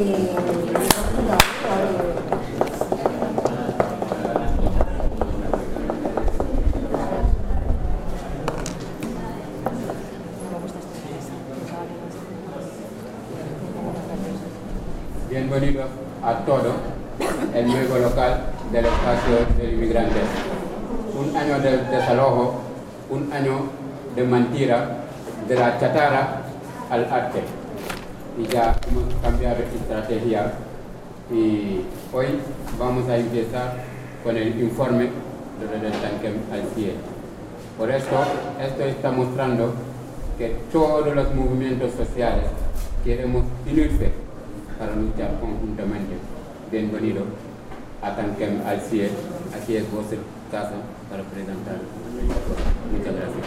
Bienvenido a todo el nuevo local del espacio del inmigrante. Un año de desalojo, un año de mentira, de la chatarra al arte. Y ya hemos cambiado de estrategia y hoy vamos a empezar con el informe del Tanquem al CIE. Por esto está mostrando que todos los movimientos sociales queremos unirse para luchar conjuntamente. Bienvenido a Tanquem al CIE. Aquí es vuestra casa para presentar. Muchas gracias.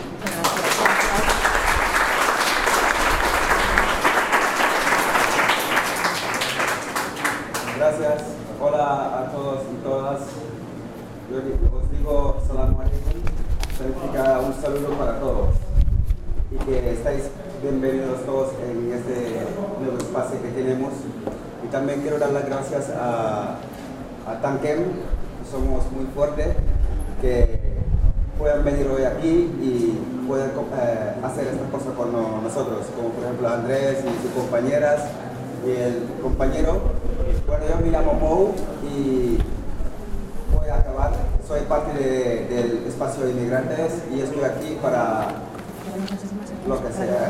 Gracias. Hola a todos y todas. Yo os digo salam alaikum. Significa un saludo para todos. Y que estáis bienvenidos todos en este nuevo espacio que tenemos. Y también quiero dar las gracias a Tanquem. Somos muy fuertes que puedan venir hoy aquí y puedan hacer esta cosa con nosotros, como por ejemplo Andrés y sus compañeras y el compañero. Bueno, yo me llamo Mou y voy a acabar. Soy parte del espacio de inmigrantes y estoy aquí para lo que sea.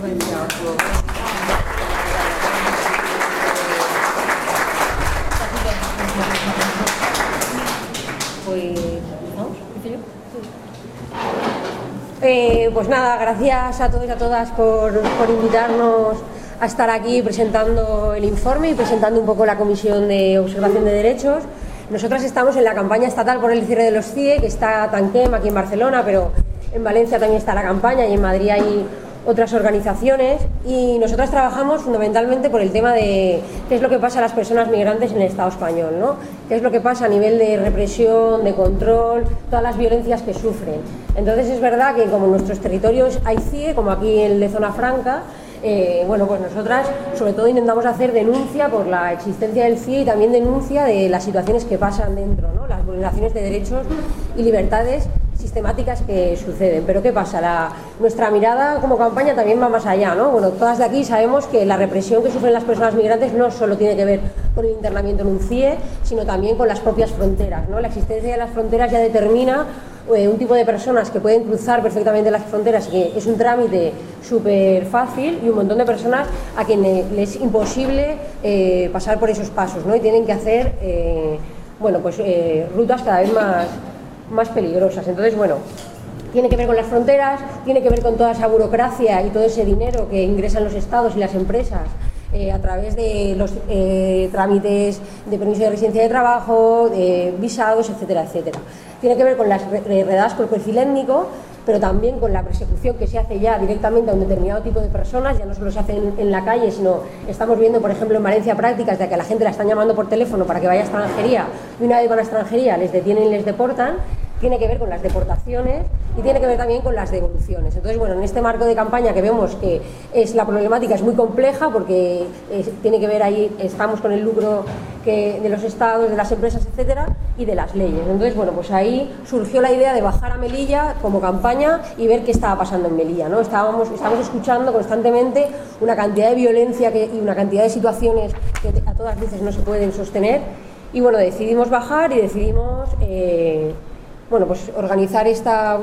Pues nada, gracias a todos y a todas por invitarnos a estar aquí presentando el informe y presentando un poco la Comisión de Observación de Derechos. Nosotras estamos en la campaña estatal por el cierre de los CIE, que está Tanquem aquí en Barcelona, pero en Valencia también está la campaña y en Madrid hay otras organizaciones, y nosotras trabajamos fundamentalmente por el tema de qué es lo que pasa a las personas migrantes en el Estado español, ¿no? Qué es lo que pasa a nivel de represión, de control, todas las violencias que sufren. Entonces es verdad que como en nuestros territorios hay CIE, como aquí el de Zona Franca, bueno, pues nosotras sobre todo intentamos hacer denuncia por la existencia del CIE y también denuncia de las situaciones que pasan dentro, ¿no? Las vulneraciones de derechos y libertades sistemáticas que suceden. Pero ¿qué pasa? Nuestra mirada como campaña también va más allá, ¿no? Bueno, todas de aquí sabemos que la represión que sufren las personas migrantes no solo tiene que ver con el internamiento en un CIE, sino también con las propias fronteras, ¿no? La existencia de las fronteras ya determina un tipo de personas que pueden cruzar perfectamente las fronteras, que es un trámite súper fácil, y un montón de personas a quienes les es imposible pasar por esos pasos, ¿no? Y tienen que hacer bueno, pues, rutas cada vez más peligrosas. Entonces, bueno, tiene que ver con las fronteras, tiene que ver con toda esa burocracia y todo ese dinero que ingresan los estados y las empresas a través de los trámites de permiso de residencia de trabajo, de visados, etcétera, etcétera. Tiene que ver con las redadas por perfil étnico, pero también con la persecución que se hace ya directamente a un determinado tipo de personas. Ya no solo se hace en la calle, sino estamos viendo, por ejemplo, en Valencia prácticas de que a la gente la están llamando por teléfono para que vaya a extranjería, y una vez van a extranjería les detienen y les deportan. Tiene que ver con las deportaciones y tiene que ver también con las devoluciones. Entonces, bueno, en este marco de campaña que vemos que la problemática es muy compleja, porque tiene que ver ahí, estamos con el lucro de los estados, de las empresas, etcétera, y de las leyes. Entonces, bueno, pues ahí surgió la idea de bajar a Melilla como campaña y ver qué estaba pasando en Melilla, ¿no? Estamos escuchando constantemente una cantidad de violencia y una cantidad de situaciones que a todas luces no se pueden sostener, y bueno, decidimos bajar y decidimos bueno, pues organizar esta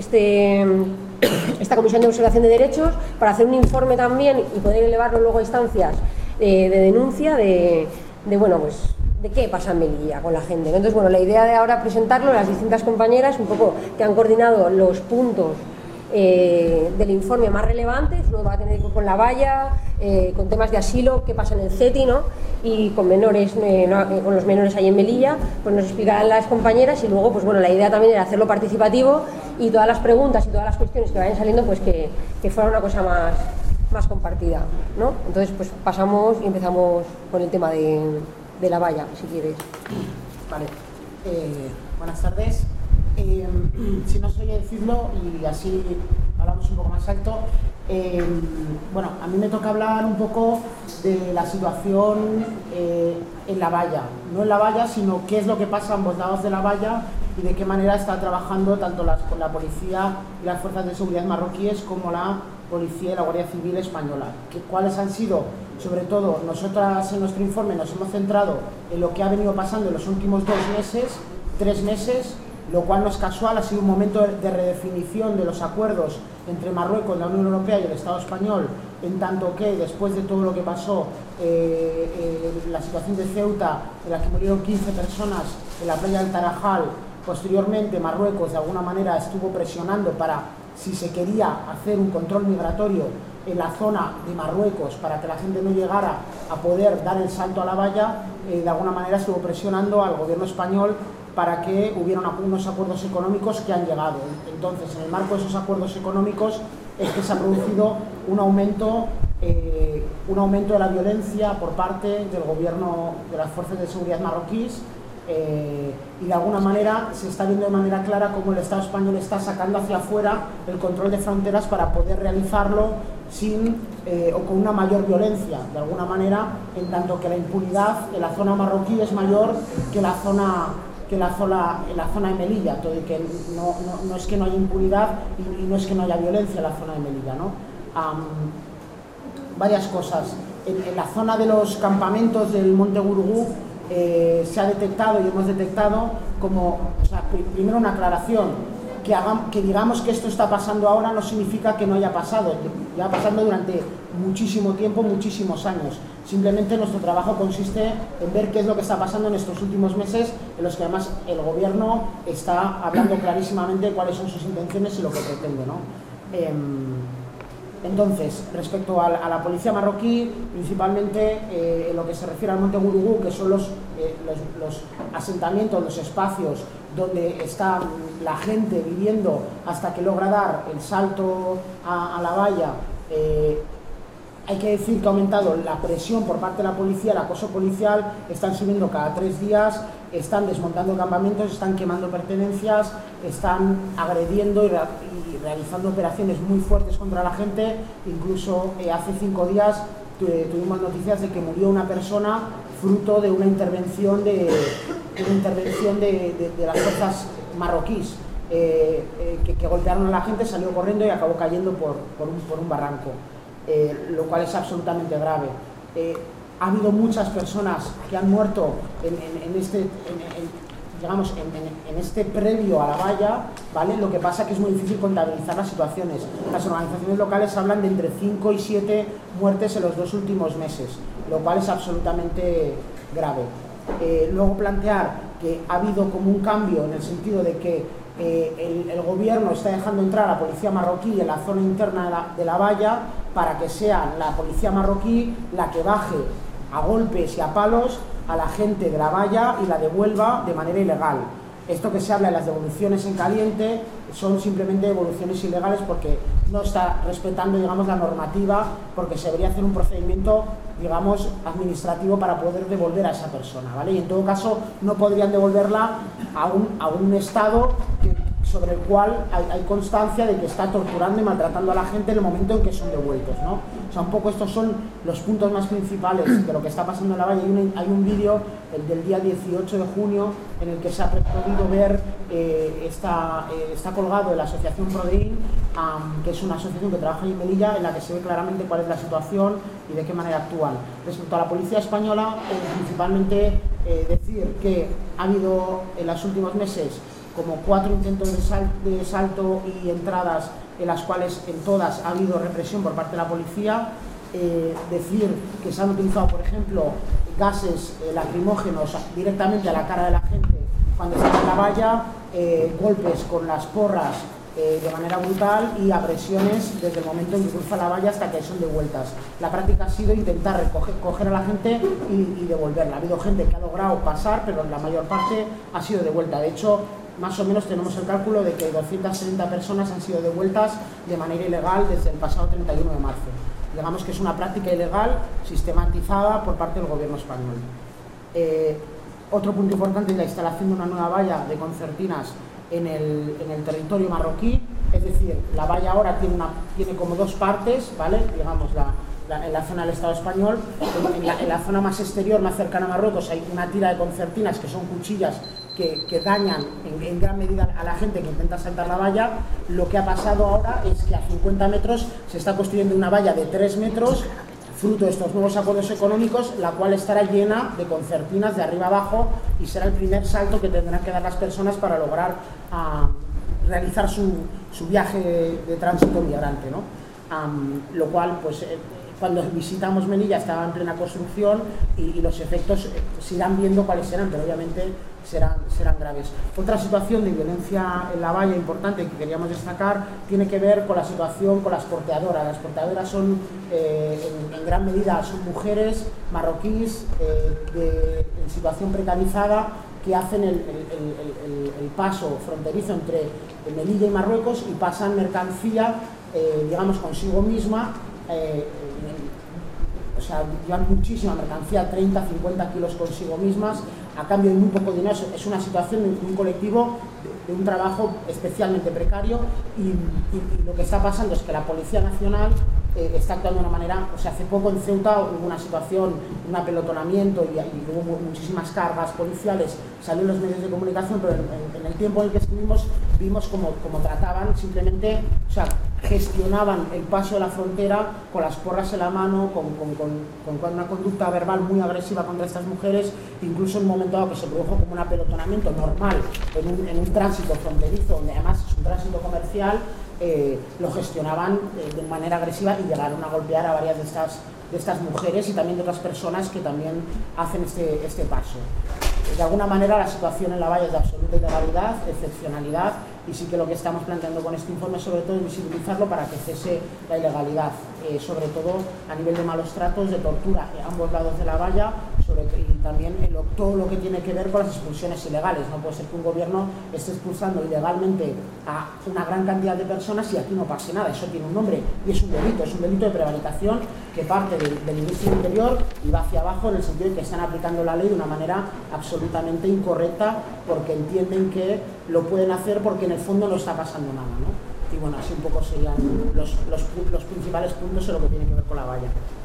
Comisión de Observación de Derechos para hacer un informe también y poder elevarlo luego a instancias de denuncia bueno, pues de qué pasa en Melilla con la gente. Entonces, bueno, la idea de ahora presentarlo a las distintas compañeras, un poco que han coordinado los puntos del informe más relevantes. Uno va a tener que ver con la valla, con temas de asilo, qué pasa en el CETI, ¿no? Y con menores, con los menores ahí en Melilla, pues nos explicarán las compañeras, y luego, pues bueno, la idea también era hacerlo participativo y todas las preguntas y todas las cuestiones que vayan saliendo, pues que fuera una cosa más compartida, ¿no? Entonces, pues pasamos y empezamos con el tema de la valla, si quieres. Vale. Buenas tardes. Si no soy decirlo, y así hablamos un poco más alto, bueno, a mí me toca hablar un poco de la situación en la valla. No en la valla, sino qué es lo que pasa a ambos lados de la valla y de qué manera está trabajando tanto la policía y las fuerzas de seguridad marroquíes como la policía y la Guardia Civil española. ¿Cuáles han sido? Sobre todo, nosotras en nuestro informe nos hemos centrado en lo que ha venido pasando en los últimos 3 meses, lo cual no es casual, ha sido un momento de redefinición de los acuerdos entre Marruecos, la Unión Europea y el Estado español, en tanto que después de todo lo que pasó, la situación de Ceuta, en la que murieron 15 personas en la playa del Tarajal, posteriormente Marruecos de alguna manera estuvo presionando para, si se quería hacer un control migratorio en la zona de Marruecos para que la gente no llegara a poder dar el salto a la valla, de alguna manera estuvo presionando al gobierno español para que hubieran unos acuerdos económicos que han llegado. Entonces, en el marco de esos acuerdos económicos es que se ha producido un aumento de la violencia por parte del gobierno, de las fuerzas de seguridad marroquíes, y de alguna manera se está viendo de manera clara cómo el Estado español está sacando hacia afuera el control de fronteras para poder realizarlo o con una mayor violencia, de alguna manera, en tanto que la impunidad en la zona marroquí es mayor que en la zona de Melilla, todo y que no es que no haya impunidad y no es que no haya violencia en la zona de Melilla, ¿no? Varias cosas. En la zona de los campamentos del Monte Gurugú se ha detectado y hemos detectado como, primero una aclaración, que digamos que esto está pasando ahora no significa que no haya pasado, ya pasando durante muchísimo tiempo, muchísimos años. Simplemente nuestro trabajo consiste en ver qué es lo que está pasando en estos últimos meses, en los que además el gobierno está hablando clarísimamente de cuáles son sus intenciones y lo que pretende, ¿no? Entonces, respecto a la policía marroquí, principalmente en lo que se refiere al Monte Gurugú, que son los asentamientos, los espacios donde está la gente viviendo hasta que logra dar el salto a la valla, hay que decir que ha aumentado la presión por parte de la policía, el acoso policial, están subiendo cada 3 días, están desmontando campamentos, están quemando pertenencias, están agrediendo y realizando operaciones muy fuertes contra la gente. Incluso hace 5 días tuvimos noticias de que murió una persona fruto de una intervención de las fuerzas marroquíes que golpearon a la gente, salió corriendo y acabó cayendo por un barranco. Lo cual es absolutamente grave. Ha habido muchas personas que han muerto en este previo a la valla, ¿vale? Lo que pasa es que es muy difícil contabilizar las situaciones. Las organizaciones locales hablan de entre 5 y 7 muertes en los 2 últimos meses, lo cual es absolutamente grave. Luego plantear que ha habido como un cambio en el sentido de que el gobierno está dejando entrar a la policía marroquí en la zona interna de la valla para que sea la policía marroquí la que baje a golpes y a palos a la gente de la valla y la devuelva de manera ilegal. Esto que se habla de las devoluciones en caliente son simplemente devoluciones ilegales porque no está respetando, digamos, la normativa, porque se debería hacer un procedimiento, digamos, administrativo para poder devolver a esa persona, ¿vale? Y en todo caso no podrían devolverla a un estado sobre el cual hay constancia de que está torturando y maltratando a la gente en el momento en que son devueltos, ¿no? O sea, un poco estos son los puntos más principales de lo que está pasando en la valla. Hay un vídeo, el del día 18 de junio, en el que se ha podido ver, está colgado en la asociación Prodein, que es una asociación que trabaja en Melilla, en la que se ve claramente cuál es la situación y de qué manera actúan. Respecto a la policía española, principalmente decir que ha habido en los últimos meses como 4 intentos de salto y entradas, en las cuales en todas ha habido represión por parte de la policía. Decir que se han utilizado, por ejemplo, gases lacrimógenos directamente a la cara de la gente cuando está en la valla, golpes con las porras de manera brutal y agresiones desde el momento en que cruza la valla hasta que son devueltas. La práctica ha sido intentar coger a la gente y devolverla. Ha habido gente que ha logrado pasar, pero la mayor parte ha sido devuelta. De hecho, más o menos tenemos el cálculo de que 270 personas han sido devueltas de manera ilegal desde el pasado 31 de marzo. Digamos que es una práctica ilegal sistematizada por parte del gobierno español. Otro punto importante es la instalación de una nueva valla de concertinas en el territorio marroquí. Es decir, la valla ahora tiene como dos partes, ¿vale? Digamos, en la zona del Estado español, en la zona más exterior, más cercana a Marruecos, hay una tira de concertinas que son cuchillas que dañan en gran medida a la gente que intenta saltar la valla. Lo que ha pasado ahora es que a 50 metros se está construyendo una valla de 3 metros, fruto de estos nuevos acuerdos económicos, la cual estará llena de concertinas de arriba abajo y será el primer salto que tendrán que dar las personas para lograr realizar su viaje de tránsito migrante, ¿no? Lo cual, pues, cuando visitamos Melilla estaba en plena construcción y los efectos se irán viendo cuáles serán, pero obviamente serán graves. Otra situación de violencia en la valla importante que queríamos destacar tiene que ver con la situación con las porteadoras. Las porteadoras son, en gran medida, son mujeres marroquíes en situación precarizada que hacen el paso fronterizo entre Melilla y Marruecos y pasan mercancía, digamos, consigo misma. O sea, llevan muchísima mercancía, 30, 50 kilos consigo mismas, a cambio de muy poco dinero. Es una situación de un colectivo, de un trabajo especialmente precario, y lo que está pasando es que la Policía Nacional está actuando de una manera, o sea, hace poco en Ceuta hubo una situación, un apelotonamiento y hubo muchísimas cargas policiales, salió en los medios de comunicación, pero en el tiempo en el que estuvimos vimos como trataban simplemente, o sea, gestionaban el paso de la frontera con las porras en la mano, con una conducta verbal muy agresiva contra estas mujeres, incluso en un momento dado que se produjo como un apelotonamiento normal en un tránsito fronterizo, donde además es un tránsito comercial, lo gestionaban de manera agresiva y llegaron a golpear a varias de estas mujeres y también de otras personas que también hacen este paso. De alguna manera la situación en la valla es de absoluta ilegalidad, excepcionalidad, y sí que lo que estamos planteando con este informe sobre todo es visibilizarlo para que cese la ilegalidad, sobre todo a nivel de malos tratos, de tortura a ambos lados de la valla, y también todo lo que tiene que ver con las expulsiones ilegales. No puede ser que un gobierno esté expulsando ilegalmente a una gran cantidad de personas y aquí no pase nada. Eso tiene un nombre y es un delito de prevaricación que parte del Ministerio del Interior y va hacia abajo, en el sentido de que están aplicando la ley de una manera absolutamente incorrecta, porque entienden que lo pueden hacer porque en el fondo no está pasando nada, ¿no? Y bueno, así un poco serían los principales puntos en lo que tiene que ver con la valla.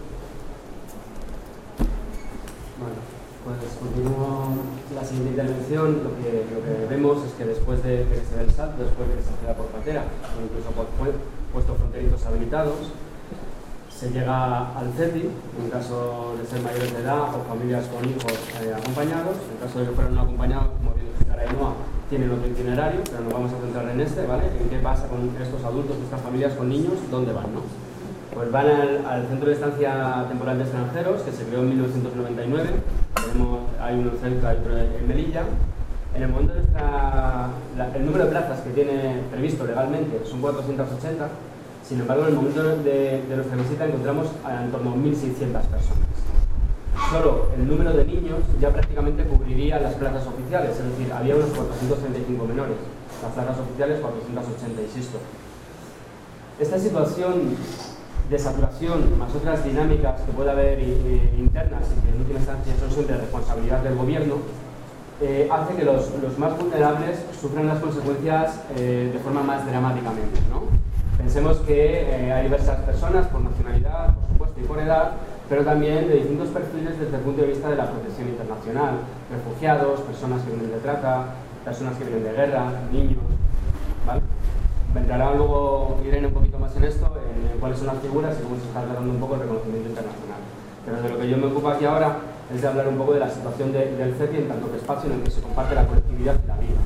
Bueno, pues continúo la siguiente intervención. Lo que vemos es que después de que se dé el salto, después de que se acceda por carretera o incluso por puestos fronterizos habilitados, se llega al CETI, en caso de ser mayores de edad o familias con hijos acompañados. En caso de que fueran no acompañados, como bien explicará Ainhoa, tienen otro itinerario, pero nos vamos a centrar en este, ¿vale? En qué pasa con estos adultos, estas familias con niños, dónde van, ¿no? Pues van al Centro de Estancia Temporal de Extranjeros, que se creó en 1999. Hay uno cerca, hay otro en Melilla. En el momento el número de plazas que tiene previsto legalmente son 480. Sin embargo, en el momento de nuestra visita encontramos en torno a 1.600 personas. Solo el número de niños ya prácticamente cubriría las plazas oficiales, es decir, había unos 435 menores. Las plazas oficiales 480, insisto. Esta situación de saturación, más otras dinámicas que puede haber internas y que en última instancia son siempre responsabilidad del gobierno, hace que los más vulnerables sufran las consecuencias de forma más dramáticamente, ¿no? Pensemos que hay diversas personas por nacionalidad, por supuesto, y por edad, pero también de distintos perfiles desde el punto de vista de la protección internacional: refugiados, personas que vienen de trata, personas que vienen de guerra, niños, ¿vale? Entrará luego Irene un poquito más en esto, en cuáles son las figuras y cómo se está tratando un poco el reconocimiento internacional. Pero de lo que yo me ocupo aquí ahora es de hablar un poco de la situación del CETI en tanto que espacio en el que se comparte la colectividad y la vida.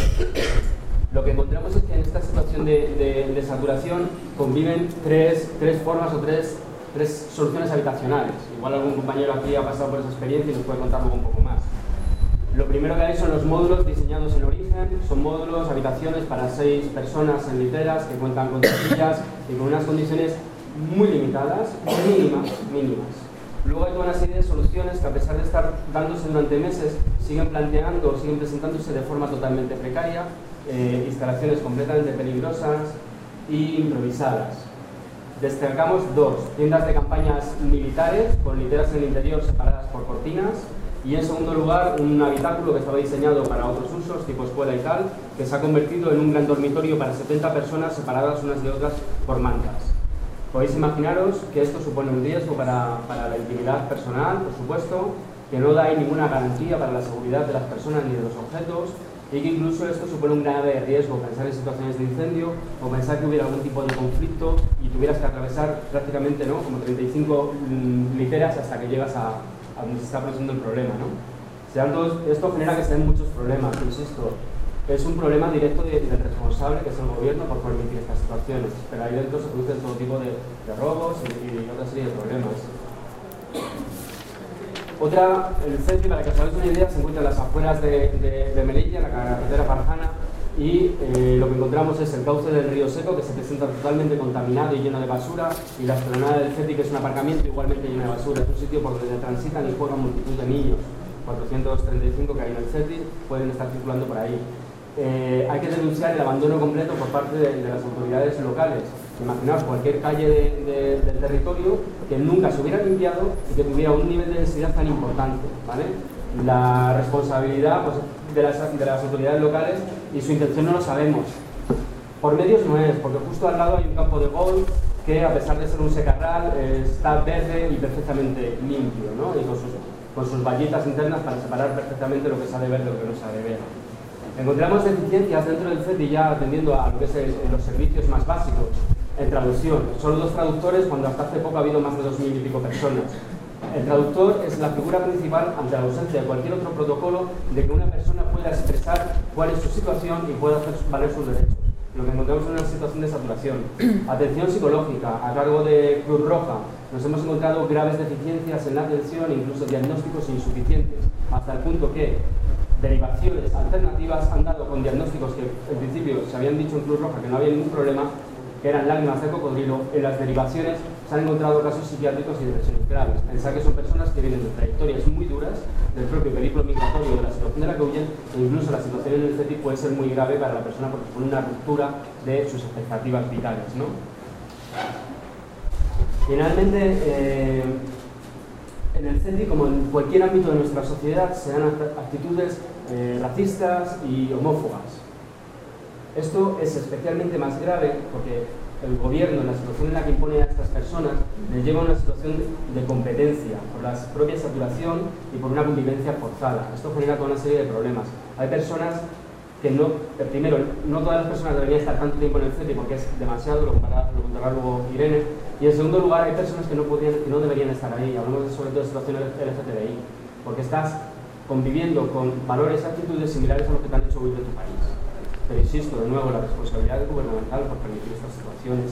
Lo que encontramos es que en esta situación de saturación conviven tres formas o tres soluciones habitacionales. Igual algún compañero aquí ha pasado por esa experiencia y nos puede contar luego un poco más. Lo primero que hay son los módulos diseñados en origen. Son módulos, habitaciones para 6 personas en literas que cuentan con sillas y con unas condiciones muy limitadas, mínimas. Luego hay toda una serie de soluciones que, a pesar de estar dándose durante meses, siguen presentándose de forma totalmente precaria, instalaciones completamente peligrosas e improvisadas. Destacamos 2: tiendas de campañas militares con literas en el interior separadas por cortinas, Y en segundo lugar, un habitáculo que estaba diseñado para otros usos, tipo escuela y tal, que se ha convertido en un gran dormitorio para 70 personas separadas unas de otras por mantas. Podéis imaginaros que esto supone un riesgo para la intimidad personal, por supuesto, que no da ninguna garantía para la seguridad de las personas ni de los objetos, y que incluso esto supone un grave riesgo, pensar en situaciones de incendio o pensar que hubiera algún tipo de conflicto y tuvieras que atravesar prácticamente, ¿no?, como 35 literas hasta que llegas a donde se está produciendo el problema, ¿no? Esto genera que se den muchos problemas, insisto. Es un problema directo del responsable, que es el gobierno, por permitir estas situaciones. Pero ahí dentro se producen todo tipo de robos y otra serie de problemas. El CETI, para que os hagáis una idea, se encuentra en las afueras de Melilla, en la carretera Farjana, y lo que encontramos es el cauce del río Seco, que se presenta totalmente contaminado y lleno de basura, y la explanada del CETI, que es un aparcamiento igualmente lleno de basura. Es un sitio por donde transitan y juegan multitud de niños. 435 que hay en el CETI pueden estar circulando por ahí. Hay que denunciar el abandono completo por parte de las autoridades locales. Imaginaos cualquier calle del territorio que nunca se hubiera limpiado y que tuviera un nivel de densidad tan importante, ¿vale? La responsabilidad, pues, de las autoridades locales, y su intención no lo sabemos. Por medios no es, porque justo al lado hay un campo de golf que, a pesar de ser un secarral, está verde y perfectamente limpio, ¿no? Y con sus vallitas internas para separar perfectamente lo que se ha de ver de lo que no se ha de ver. Encontramos deficiencias dentro del CETI ya atendiendo a lo que es los servicios más básicos. En traducción, solo 2 traductores cuando hasta hace poco ha habido más de 2000 y pico personas. El traductor es la figura principal ante la ausencia de cualquier otro protocolo de que una persona pueda expresar cuál es su situación y pueda hacer valer sus derechos. Lo que encontramos es una situación de saturación. Atención psicológica a cargo de Cruz Roja. Nos hemos encontrado graves deficiencias en la atención, incluso diagnósticos insuficientes, hasta el punto que derivaciones alternativas han dado con diagnósticos que en principio se habían dicho en Cruz Roja que no había ningún problema, que eran lágrimas de cocodrilo. En las derivaciones se han encontrado casos psiquiátricos y depresiones graves. Pensar que son personas que vienen de trayectorias muy duras, del propio periplo migratorio, de la situación de la que huyen, e incluso la situación en el CETI puede ser muy grave para la persona porque supone una ruptura de sus expectativas vitales, ¿no? Finalmente, en el CETI, como en cualquier ámbito de nuestra sociedad, se dan actitudes racistas y homófobas. Esto es especialmente más grave porque el gobierno, en la situación en la que impone a estas personas, les lleva a una situación de competencia por la propia saturación y por una convivencia forzada. Esto genera toda una serie de problemas. Hay personas que primero, no todas las personas deberían estar tanto tiempo en el CETI porque es demasiado, lo contará luego Irene, y en segundo lugar hay personas que no deberían estar ahí. Hablamos sobre todo de situaciones LGTBI, porque estás conviviendo con valores y actitudes similares a los que te han hecho huir de tu país. Pero insisto, de nuevo, la responsabilidad es gubernamental por permitir estas situaciones,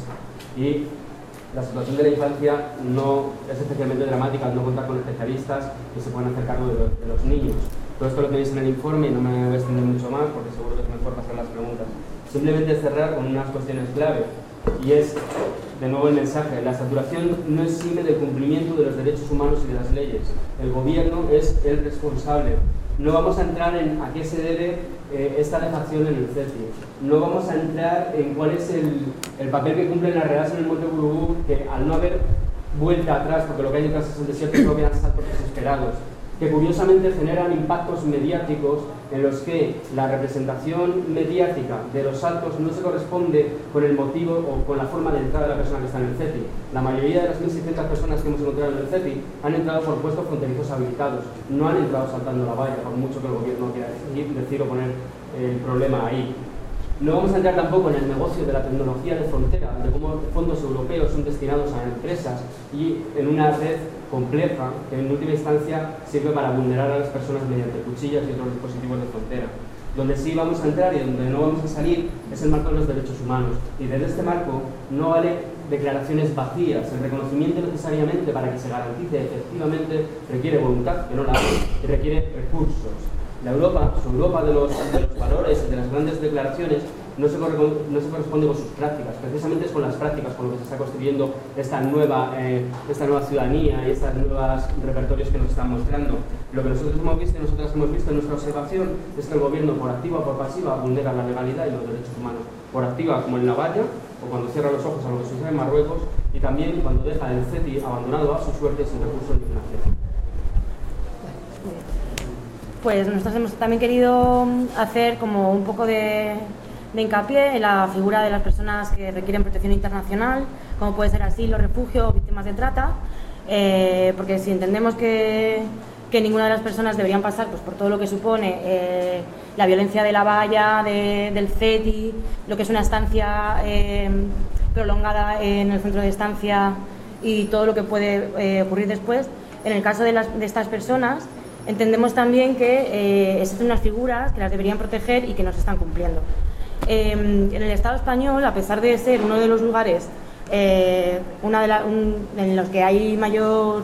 y la situación de la infancia no es especialmente dramática al no contar con especialistas que se puedan hacer cargo de los niños. Todo esto lo tenéis en el informe y no me voy a extender mucho más porque seguro que es mejor pasar las preguntas. Simplemente cerrar con unas cuestiones clave, y es, de nuevo, el mensaje: la saturación no exime del cumplimiento de los derechos humanos y de las leyes. El gobierno es el responsable. No vamos a entrar en a qué se debe esta dejación en el CETI. No vamos a entrar en cuál es el papel que cumplen las redadas en el Monte Burubú, que al no haber vuelta atrás, porque lo que hay detrás es el desierto, no quedan saltos desesperados, que curiosamente generan impactos mediáticos en los que la representación mediática de los saltos no se corresponde con el motivo o con la forma de entrada de la persona que está en el CETI. La mayoría de las 1.600 personas que hemos encontrado en el CETI han entrado por puestos fronterizos habilitados, no han entrado saltando la valla, por mucho que el gobierno quiera decir o poner el problema ahí. No vamos a entrar tampoco en el negocio de la tecnología de frontera, de cómo fondos europeos son destinados a empresas y en una red compleja que en última instancia sirve para vulnerar a las personas mediante cuchillas y otros dispositivos de frontera. Donde sí vamos a entrar y donde no vamos a salir es el marco de los derechos humanos. Y desde este marco no vale declaraciones vacías. El reconocimiento necesariamente para que se garantice efectivamente requiere voluntad, que no la hay, y requiere recursos. La Europa, su Europa de los valores y de las grandes declaraciones, no se corresponde con sus prácticas. Precisamente es con las prácticas con lo que se está construyendo esta nueva ciudadanía y estos nuevos repertorios que nos están mostrando. Lo que nosotros hemos visto y nosotras hemos visto en nuestra observación es que el gobierno, por activa o por pasiva, vulnera la legalidad y los derechos humanos. Por activa, como en La Valla, o cuando cierra los ojos a lo que sucede en Marruecos, y también cuando deja el CETI abandonado a su suerte sin recursos ni financiación. pues nosotros hemos también querido hacer como un poco de hincapié en la figura de las personas que requieren protección internacional, como puede ser asilo, refugio o víctimas de trata, porque si entendemos que ninguna de las personas deberían pasar pues, por todo lo que supone la violencia de la valla, del CETI, lo que es una estancia prolongada en el centro de estancia y todo lo que puede ocurrir después. En el caso de estas personas, entendemos también que existen unas figuras que las deberían proteger y que no se están cumpliendo. En el Estado español, a pesar de ser uno de los lugares en los que hay mayor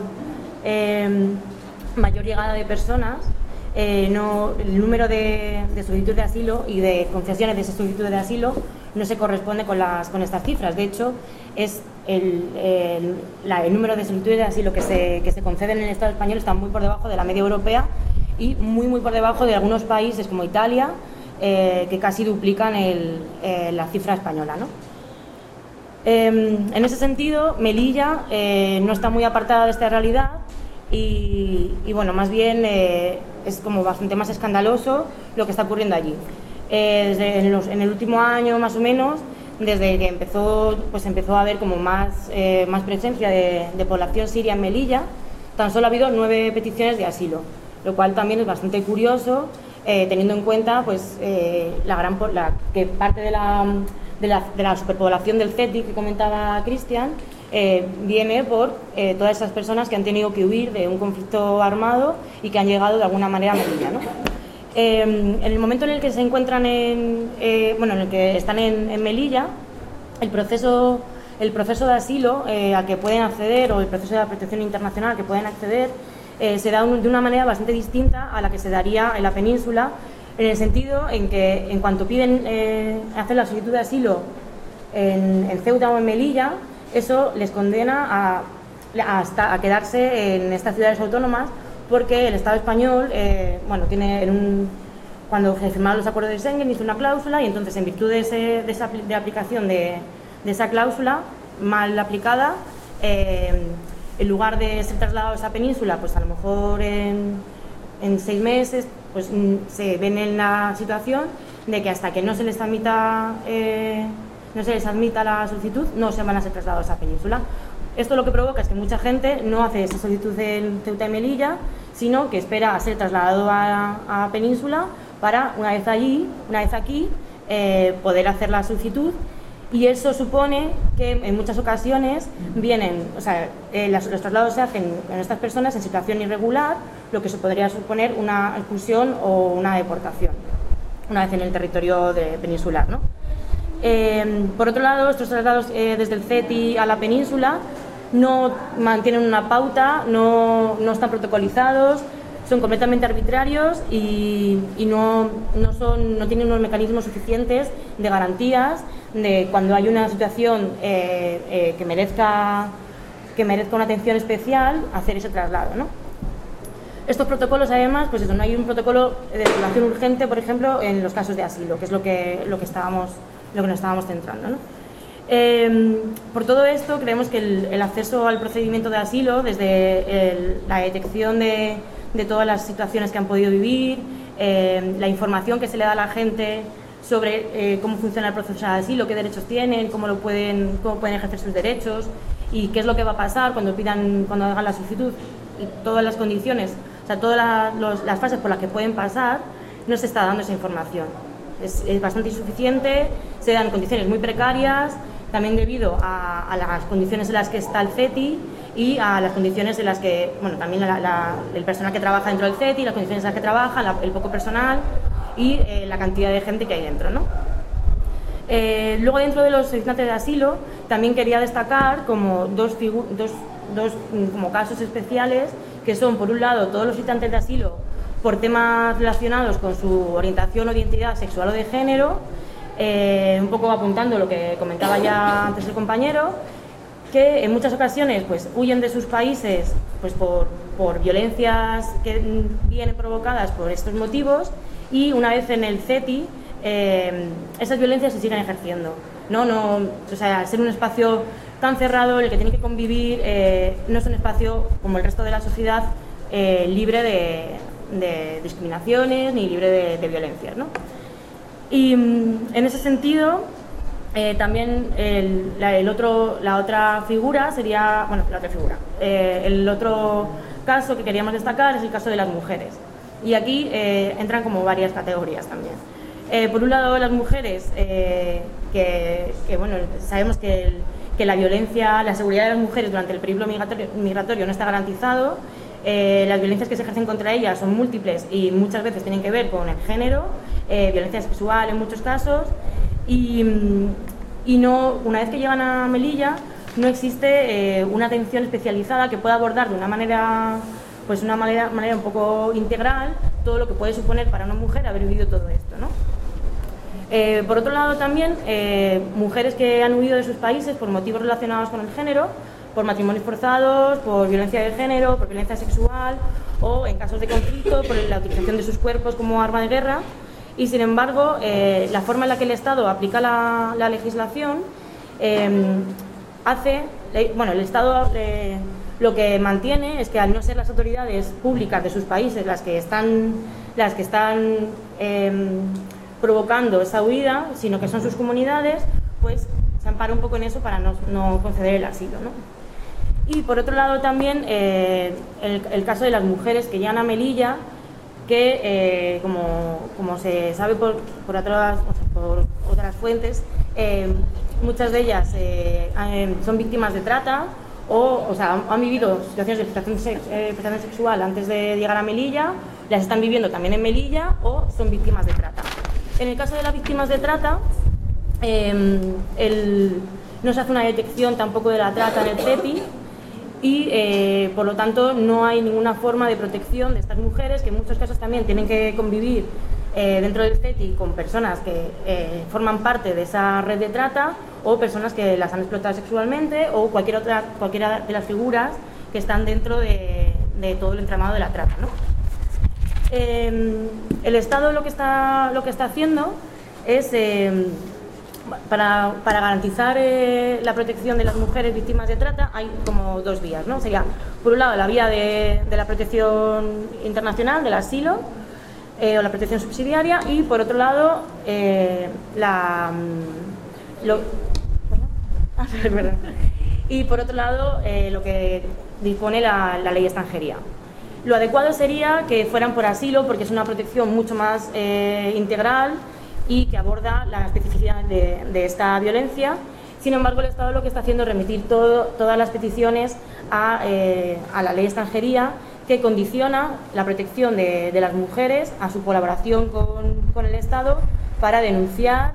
llegada de personas, el número de solicitudes de asilo y de concesiones de esas solicitudes de asilo no se corresponde con estas cifras. De hecho, es el número de solicitudes de asilo que se conceden en el Estado español está muy por debajo de la media europea y muy por debajo de algunos países como Italia, que casi duplican la cifra española, ¿no? En ese sentido, Melilla no está muy apartada de esta realidad y bueno, más bien es como bastante más escandaloso lo que está ocurriendo allí. En el último año, más o menos, desde que empezó a haber como más presencia de población siria en Melilla, tan solo ha habido 9 peticiones de asilo, lo cual también es bastante curioso, teniendo en cuenta pues, que parte de la superpoblación del CETI que comentaba Cristian viene por todas esas personas que han tenido que huir de un conflicto armado y que han llegado de alguna manera a Melilla, ¿no? En el momento en el que se encuentran en el que están en Melilla, el proceso de asilo al que pueden acceder, o el proceso de la protección internacional al que pueden acceder, se da de una manera bastante distinta a la que se daría en la península, en el sentido en que en cuanto piden hacer la solicitud de asilo en Ceuta o en Melilla, eso les condena a quedarse en estas ciudades autónomas, porque el Estado español cuando se firmaron los acuerdos de Schengen hizo una cláusula y entonces, en virtud de la aplicación de esa cláusula mal aplicada, en lugar de ser trasladados a esa península, pues a lo mejor en 6 meses, pues se ven en la situación de que hasta que no se les admita la solicitud, no se van a ser trasladados a esa península. Esto lo que provoca es que mucha gente no hace esa solicitud en Ceuta y Melilla, sino que espera a ser trasladado a península para, una vez aquí, poder hacer la solicitud. Y eso supone que en muchas ocasiones los traslados se hacen con estas personas en situación irregular, lo que podría suponer una expulsión o una deportación, una vez en el territorio peninsular, ¿no? Por otro lado, estos traslados desde el CETI a la península no mantienen una pauta, no están protocolizados, son completamente arbitrarios y no tienen unos mecanismos suficientes de garantías de cuando hay una situación que merezca una atención especial, hacer ese traslado, ¿no? Estos protocolos, además, pues eso, no hay un protocolo de regulación urgente, por ejemplo, en los casos de asilo, que es lo que nos estábamos centrando, ¿no? Por todo esto, creemos que el acceso al procedimiento de asilo, desde la detección de todas las situaciones que han podido vivir, la información que se le da a la gente sobre cómo funciona el proceso de asilo, qué derechos tienen, cómo pueden ejercer sus derechos y qué es lo que va a pasar cuando hagan la solicitud, y todas las condiciones, o sea, todas las fases por las que pueden pasar, no se está dando esa información. Es bastante insuficiente, se dan condiciones muy precarias, también debido a las condiciones en las que está el CETI y a las condiciones en las que, también el personal que trabaja dentro del CETI, las condiciones en las que trabaja, el poco personal y la cantidad de gente que hay dentro, ¿no? Luego, dentro de los solicitantes de asilo, también quería destacar como dos como casos especiales, que son, por un lado, todos los solicitantes de asilo por temas relacionados con su orientación o identidad sexual o de género, un poco apuntando lo que comentaba ya antes el compañero, que en muchas ocasiones pues huyen de sus países pues por violencias que vienen provocadas por estos motivos, y una vez en el CETI esas violencias se siguen ejerciendo, o sea, ser un espacio tan cerrado en el que tienen que convivir, no es un espacio como el resto de la sociedad libre de discriminaciones ni libre de violencias, ¿no? Y en ese sentido, también la otra figura sería, bueno, la otra figura, el otro caso que queríamos destacar es el caso de las mujeres. Y aquí entran como varias categorías también. Por un lado, las mujeres, bueno, sabemos que la violencia, la seguridad de las mujeres durante el periplo migratorio no está garantizado. Las violencias que se ejercen contra ellas son múltiples y muchas veces tienen que ver con el género, violencia sexual en muchos casos, y no, una vez que llegan a Melilla no existe una atención especializada que pueda abordar de una manera, pues una manera un poco integral todo lo que puede suponer para una mujer haber vivido todo esto, ¿no? Por otro lado también, mujeres que han huido de sus países por motivos relacionados con el género, por matrimonios forzados, por violencia de género, por violencia sexual o en casos de conflicto por la utilización de sus cuerpos como arma de guerra. Y sin embargo, la forma en la que el Estado aplica la legislación el Estado lo que mantiene es que al no ser las autoridades públicas de sus países las que están provocando esa huida, sino que son sus comunidades, pues se ampara un poco en eso para no conceder el asilo, ¿no? Y por otro lado también el caso de las mujeres que llegan a Melilla, que como se sabe por otras fuentes, muchas de ellas son víctimas de trata o sea, han vivido situaciones de explotación sexual antes de llegar a Melilla, las están viviendo también en Melilla o son víctimas de trata. En el caso de las víctimas de trata, no se hace una detección tampoco de la trata en el CETI y por lo tanto no hay ninguna forma de protección de estas mujeres que en muchos casos también tienen que convivir dentro del CETI con personas que forman parte de esa red de trata o personas que las han explotado sexualmente o cualquiera de las figuras que están dentro de todo el entramado de la trata, ¿no? El Estado lo que está haciendo es, para garantizar la protección de las mujeres víctimas de trata, hay como dos vías, ¿no? Sería, por un lado, la vía de la protección internacional, del asilo, o la protección subsidiaria, y por otro lado, lo que dispone la ley de extranjería. Lo adecuado sería que fueran por asilo, porque es una protección mucho más integral y que aborda la especificidad de esta violencia. Sin embargo, el Estado lo que está haciendo es remitir todas las peticiones a la ley de extranjería, que condiciona la protección de las mujeres a su colaboración con el Estado para denunciar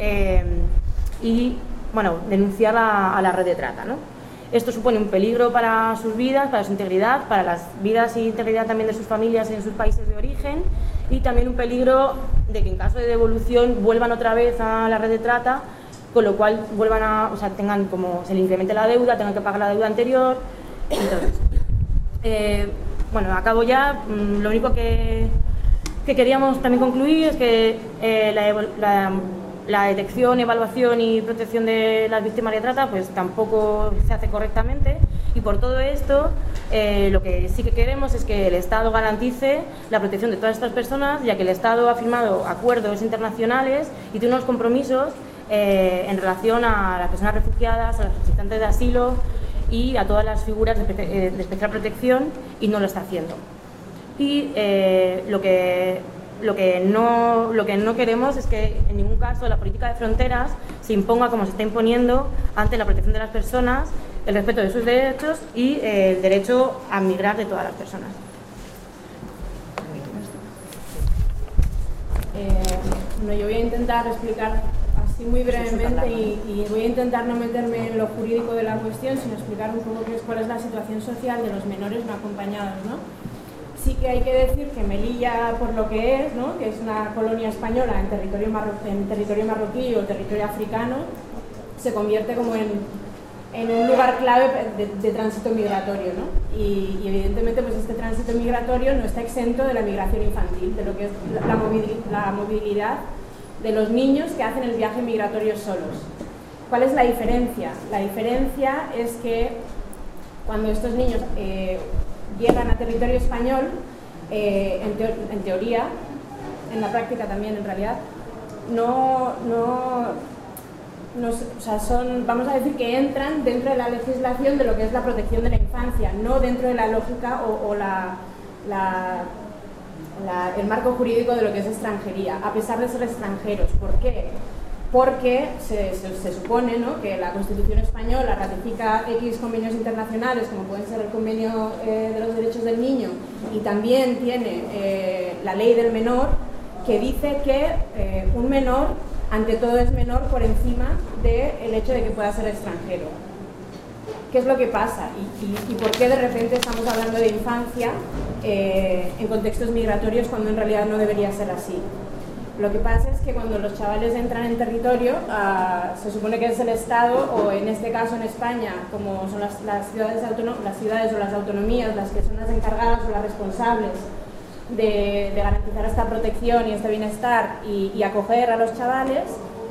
denunciar a la red de trata, ¿no? Esto supone un peligro para sus vidas, para su integridad, para las vidas e integridad también de sus familias en sus países de origen, y también un peligro de que en caso de devolución vuelvan otra vez a la red de trata, con lo cual tengan como se le incremente la deuda, tengan que pagar la deuda anterior. Entonces, acabo ya. Lo único que queríamos también concluir es que la detección, evaluación y protección de las víctimas de trata pues tampoco se hace correctamente, y por todo esto lo que sí que queremos es que el Estado garantice la protección de todas estas personas, ya que el Estado ha firmado acuerdos internacionales y tiene unos compromisos en relación a las personas refugiadas, a los solicitantes de asilo y a todas las figuras de especial protección, y no lo está haciendo. Y lo que no queremos es que en ningún caso la política de fronteras se imponga como se está imponiendo ante la protección de las personas, el respeto de sus derechos y el derecho a migrar de todas las personas. Yo voy a intentar explicar así muy brevemente y voy a intentar no meterme en lo jurídico de la cuestión, sino explicar un poco cuál es la situación social de los menores no acompañados, ¿no? Sí que hay que decir que Melilla, por lo que es, ¿no?, que es una colonia española en territorio marroquí o territorio africano, se convierte como en un lugar clave de tránsito migratorio, ¿no? Y evidentemente pues este tránsito migratorio no está exento de la migración infantil, de lo que es la movilidad de los niños que hacen el viaje migratorio solos. ¿Cuál es la diferencia? La diferencia es que cuando estos niños llegan a territorio español, en teoría, en la práctica también en realidad, o sea, vamos a decir que entran dentro de la legislación de lo que es la protección de la infancia, no dentro de la lógica o el marco jurídico de lo que es extranjería, a pesar de ser extranjeros. ¿Por qué? Porque se supone, ¿no?, que la Constitución española ratifica X convenios internacionales, como pueden ser el Convenio de los Derechos del Niño, y también tiene la Ley del Menor, que dice que un menor, ante todo, es menor por encima del hecho de que pueda ser extranjero. ¿Qué es lo que pasa? ¿Y por qué de repente estamos hablando de infancia en contextos migratorios cuando en realidad no debería ser así? Lo que pasa es que cuando los chavales entran en territorio, se supone que es el Estado, o en este caso en España, como son las ciudades o las autonomías las que son las encargadas o las responsables de garantizar esta protección y este bienestar y acoger a los chavales.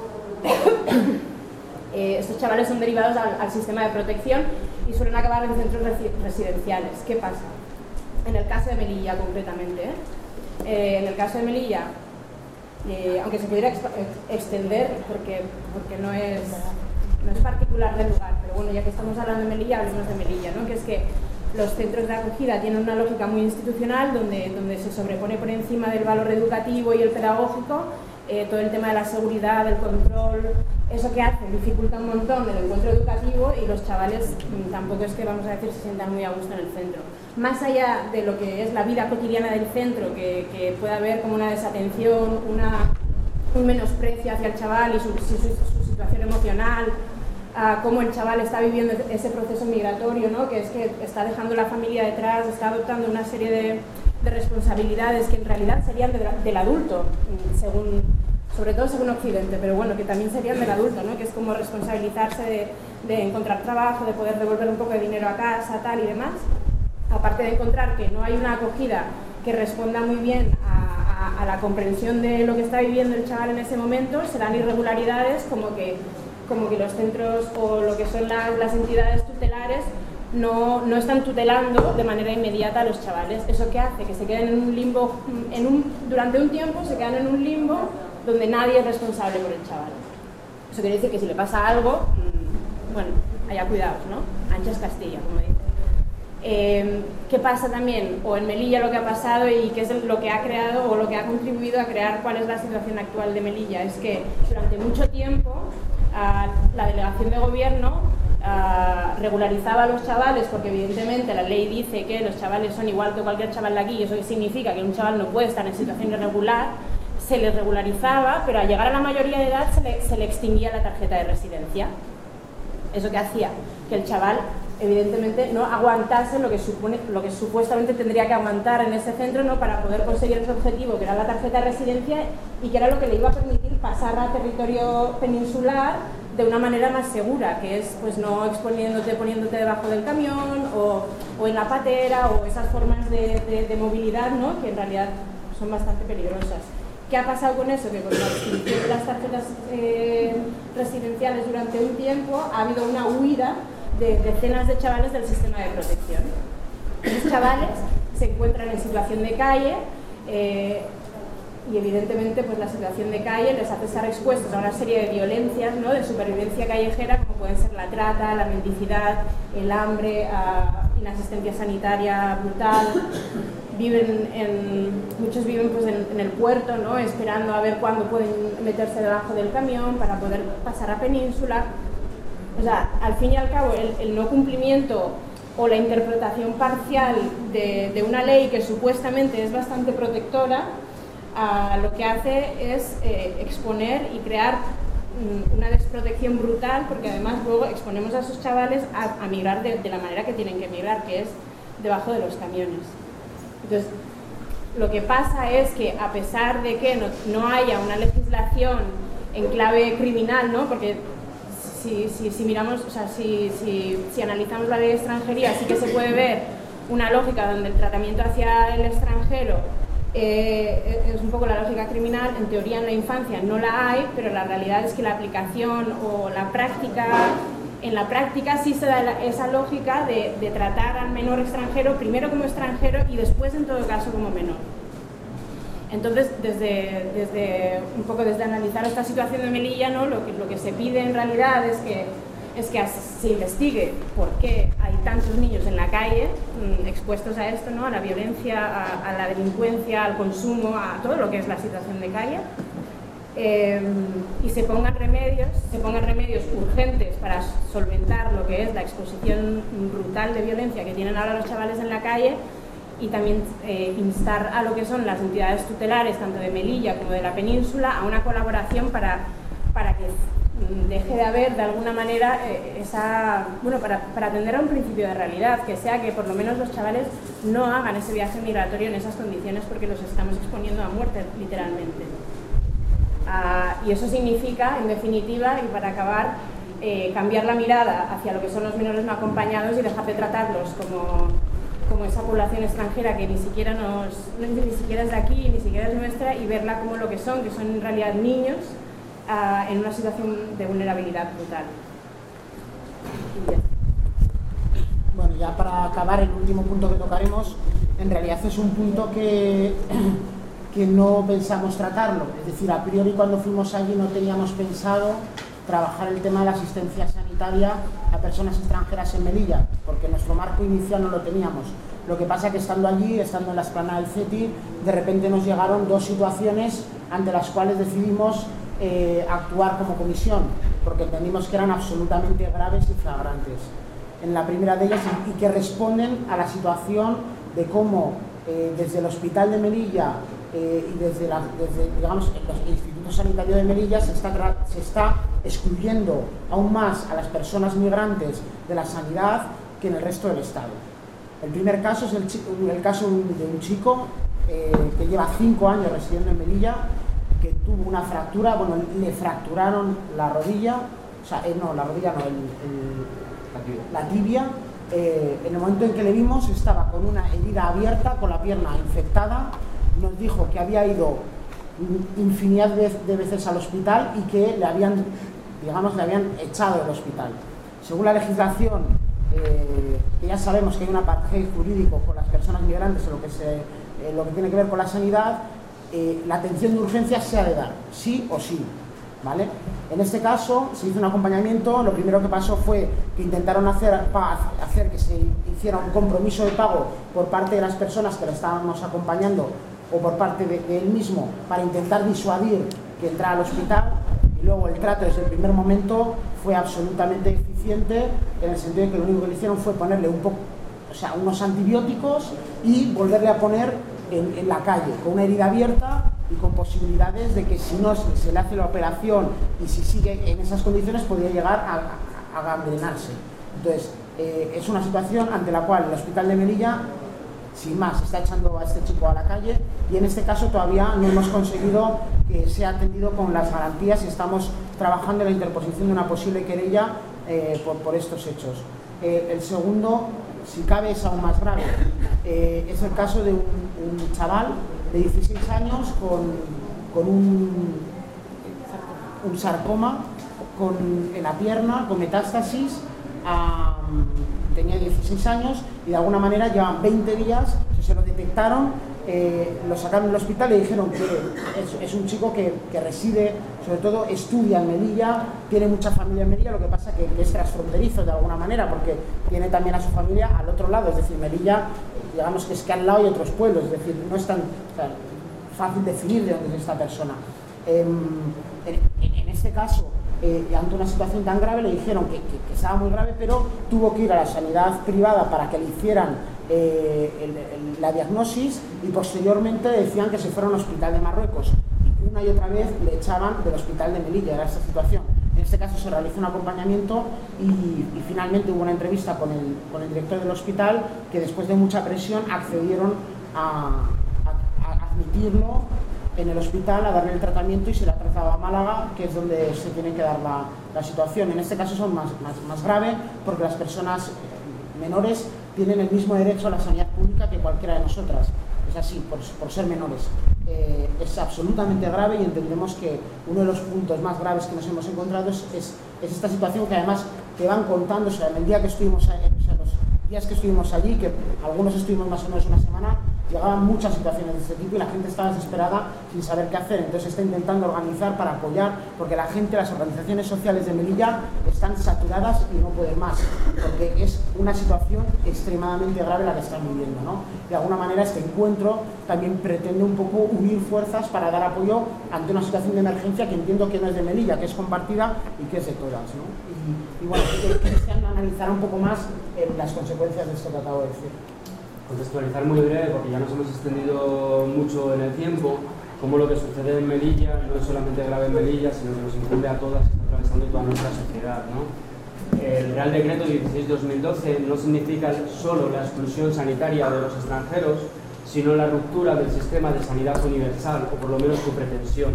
Estos chavales son derivados al sistema de protección y suelen acabar en centros residenciales. ¿Qué pasa? En el caso de Melilla, concretamente, en el caso de Melilla, aunque se pudiera extender, porque no es particular del lugar, pero bueno, ya que estamos hablando de Melilla, hablemos de Melilla, ¿no? Que es que los centros de acogida tienen una lógica muy institucional donde se sobrepone por encima del valor educativo y el pedagógico todo el tema de la seguridad, del control. Eso que hace dificulta un montón el encuentro educativo y los chavales tampoco es que, vamos a decir, se sientan muy a gusto en el centro. Más allá de lo que es la vida cotidiana del centro, que puede haber como una desatención, un menosprecio hacia el chaval y su situación emocional, cómo el chaval está viviendo ese proceso migratorio, ¿no?, que es que está dejando la familia detrás, está adoptando una serie de responsabilidades que en realidad serían del adulto, sobre todo según Occidente, pero bueno, que también serían del adulto, ¿no?, que es como responsabilizarse de encontrar trabajo, de poder devolver un poco de dinero a casa, tal y demás. Aparte de encontrar que no hay una acogida que responda muy bien a la comprensión de lo que está viviendo el chaval en ese momento, se dan irregularidades como que los centros o lo que son las entidades tutelares no están tutelando de manera inmediata a los chavales. Eso que hace que se queden en un limbo, durante un tiempo se quedan en un limbo donde nadie es responsable por el chaval. Eso quiere decir que si le pasa algo, bueno, haya cuidados, ¿no? Ancha es Castilla, como dice. ¿Qué pasa también? O en Melilla lo que ha pasado y qué es lo que ha creado o lo que ha contribuido a crear cuál es la situación actual de Melilla, es que durante mucho tiempo la delegación de gobierno regularizaba a los chavales, porque evidentemente la ley dice que los chavales son igual que cualquier chaval de aquí, y eso significa que un chaval no puede estar en situación irregular. Se les regularizaba, pero al llegar a la mayoría de edad se le extinguía la tarjeta de residencia. Eso que hacía que el chaval evidentemente no aguantase lo que supuestamente tendría que aguantar en ese centro, ¿no?, para poder conseguir ese objetivo, que era la tarjeta de residencia, y que era lo que le iba a permitir pasar a territorio peninsular de una manera más segura, que es pues no poniéndote debajo del camión o en la patera, o esas formas de movilidad, ¿no?, que en realidad son bastante peligrosas. ¿Qué ha pasado con eso? Que con la extinción de las tarjetas residenciales durante un tiempo ha habido una huida de decenas de chavales del sistema de protección. Los chavales se encuentran en situación de calle y evidentemente pues la situación de calle les hace estar expuestos a una serie de violencias, ¿no?, de supervivencia callejera, como pueden ser la trata, la mendicidad, el hambre, inasistencia sanitaria brutal. Muchos viven pues en el puerto, ¿no?, esperando a ver cuándo pueden meterse debajo del camión para poder pasar a península. O sea, al fin y al cabo, el no cumplimiento o la interpretación parcial de una ley que supuestamente es bastante protectora, lo que hace es exponer y crear una desprotección brutal, porque además luego exponemos a esos chavales a migrar de la manera que tienen que migrar, que es debajo de los camiones. Entonces, lo que pasa es que a pesar de que no haya una legislación en clave criminal, ¿no?, porque si miramos, o sea, si analizamos la ley de extranjería, sí que se puede ver una lógica donde el tratamiento hacia el extranjero es un poco la lógica criminal. En teoría en la infancia no la hay, pero la realidad es que la aplicación o la práctica en la práctica sí se da esa lógica de tratar al menor extranjero primero como extranjero y después en todo caso como menor. Entonces, desde analizar esta situación de Melilla, ¿no? lo que se pide en realidad es que se investigue por qué hay tantos niños en la calle expuestos a esto, ¿no? A la violencia, a la delincuencia, al consumo, a todo lo que es la situación de calle, y se pongan remedios urgentes para solventar lo que es la exposición brutal de violencia que tienen ahora los chavales en la calle, y también instar a lo que son las entidades tutelares, tanto de Melilla como de la península, a una colaboración para que deje de haber de alguna manera para atender a un principio de realidad, que sea que por lo menos los chavales no hagan ese viaje migratorio en esas condiciones, porque los estamos exponiendo a muerte literalmente. Y eso significa, en definitiva, y para acabar, cambiar la mirada hacia lo que son los menores no acompañados y dejar de tratarlos como esa población extranjera que ni siquiera es de aquí, ni siquiera es nuestra, y verla como lo que son en realidad niños en una situación de vulnerabilidad brutal. Bueno, ya para acabar, el último punto que tocaremos, en realidad es un punto que no pensamos tratarlo. Es decir, a priori cuando fuimos allí no teníamos pensado trabajar el tema de la asistencia sanitaria a personas extranjeras en Melilla, porque nuestro marco inicial no lo teníamos. Lo que pasa es que estando allí, estando en la explanada del CETI, de repente nos llegaron dos situaciones ante las cuales decidimos actuar como comisión, porque entendimos que eran absolutamente graves y flagrantes. En la primera de ellas, y que responden a la situación de cómo desde el Hospital de Melilla y desde digamos, el Instituto Sanitario de Melilla se está excluyendo aún más a las personas migrantes de la sanidad que en el resto del Estado. El primer caso es el caso de un chico que lleva 5 años residiendo en Melilla, que tuvo una fractura, bueno, le fracturaron la rodilla, o sea, no, la rodilla no, la tibia. En el momento en que le vimos estaba con una herida abierta, con la pierna infectada. Nos dijo que había ido infinidad de veces al hospital y que le habían echado del hospital. Según la legislación, que ya sabemos que hay un apartheid jurídico con las personas migrantes en lo que tiene que ver con la sanidad, la atención de urgencia se ha de dar, sí o sí, ¿vale? En este caso se hizo un acompañamiento. Lo primero que pasó fue que intentaron hacer que se hiciera un compromiso de pago por parte de las personas que le estábamos acompañando o por parte de él mismo, para intentar disuadir que entrara al hospital. Y luego el trato desde el primer momento fue absolutamente eficiente, en el sentido de que lo único que le hicieron fue ponerle unos antibióticos y volverle a poner en la calle, con una herida abierta y con posibilidades de que si no se le hace la operación y si sigue en esas condiciones podría llegar a gangrenarse. Entonces, es una situación ante la cual el Hospital de Melilla, sin más, está echando a este chico a la calle, y en este caso todavía no hemos conseguido que sea atendido con las garantías y estamos trabajando en la interposición de una posible querella por estos hechos. El segundo, si cabe, es aún más grave. Es el caso de un chaval de 16 años con un sarcoma en la pierna, con metástasis. Tenía 16 años y de alguna manera llevan 20 días, se lo detectaron, lo sacaron del hospital y le dijeron que es un chico que reside, sobre todo estudia en Melilla, tiene mucha familia en Melilla, lo que pasa que es transfronterizo de alguna manera, porque tiene también a su familia al otro lado. Es decir, Melilla, digamos que es que al lado hay otros pueblos, es decir, no es tan fácil definir de dónde es esta persona. En este caso, ante una situación tan grave, le dijeron que estaba muy grave, pero tuvo que ir a la sanidad privada para que le hicieran la diagnosis, y posteriormente decían que se fuera a un hospital de Marruecos. Y una y otra vez le echaban del hospital de Melilla. Era esta situación. En este caso se realizó un acompañamiento y finalmente hubo una entrevista con el director del hospital, que después de mucha presión accedieron a admitirlo en el hospital, a darle el tratamiento, y se le ha trasladado a Málaga, que es donde se tiene que dar la situación. En este caso son más grave, porque las personas menores tienen el mismo derecho a la sanidad pública que cualquiera de nosotras. Es así, por ser menores. Es absolutamente grave, y entendemos que uno de los puntos más graves que nos hemos encontrado es esta situación, que además que van contando, o sea, en el día que estuvimos, los días que estuvimos allí, que algunos estuvimos más o menos una semana, llegaban muchas situaciones de este tipo y la gente estaba desesperada sin saber qué hacer. Entonces está intentando organizar para apoyar, porque la gente, las organizaciones sociales de Melilla están saturadas y no pueden más, porque es una situación extremadamente grave la que están viviendo, ¿no? De alguna manera este encuentro también pretende un poco unir fuerzas para dar apoyo ante una situación de emergencia que entiendo que no es de Melilla, que es compartida y que es de todas, ¿no? Y bueno, Cristian analizará un poco más las consecuencias de esto que acabo de decir. Contextualizar muy breve, porque ya nos hemos extendido mucho en el tiempo, como lo que sucede en Melilla no es solamente grave en Melilla, sino que nos incumbe a todas, está atravesando toda nuestra sociedad, ¿no? El Real Decreto 16/2012 no significa solo la exclusión sanitaria de los extranjeros, sino la ruptura del sistema de sanidad universal, o por lo menos su pretensión.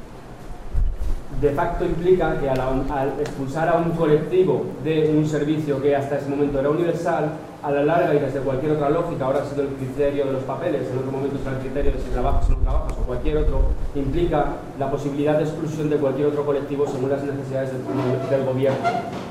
De facto implica que al expulsar a un colectivo de un servicio que hasta ese momento era universal, a la larga y desde cualquier otra lógica, ahora ha sido el criterio de los papeles, en otro momento será el criterio de si trabajas o no trabajas o cualquier otro, implica la posibilidad de exclusión de cualquier otro colectivo según las necesidades del gobierno.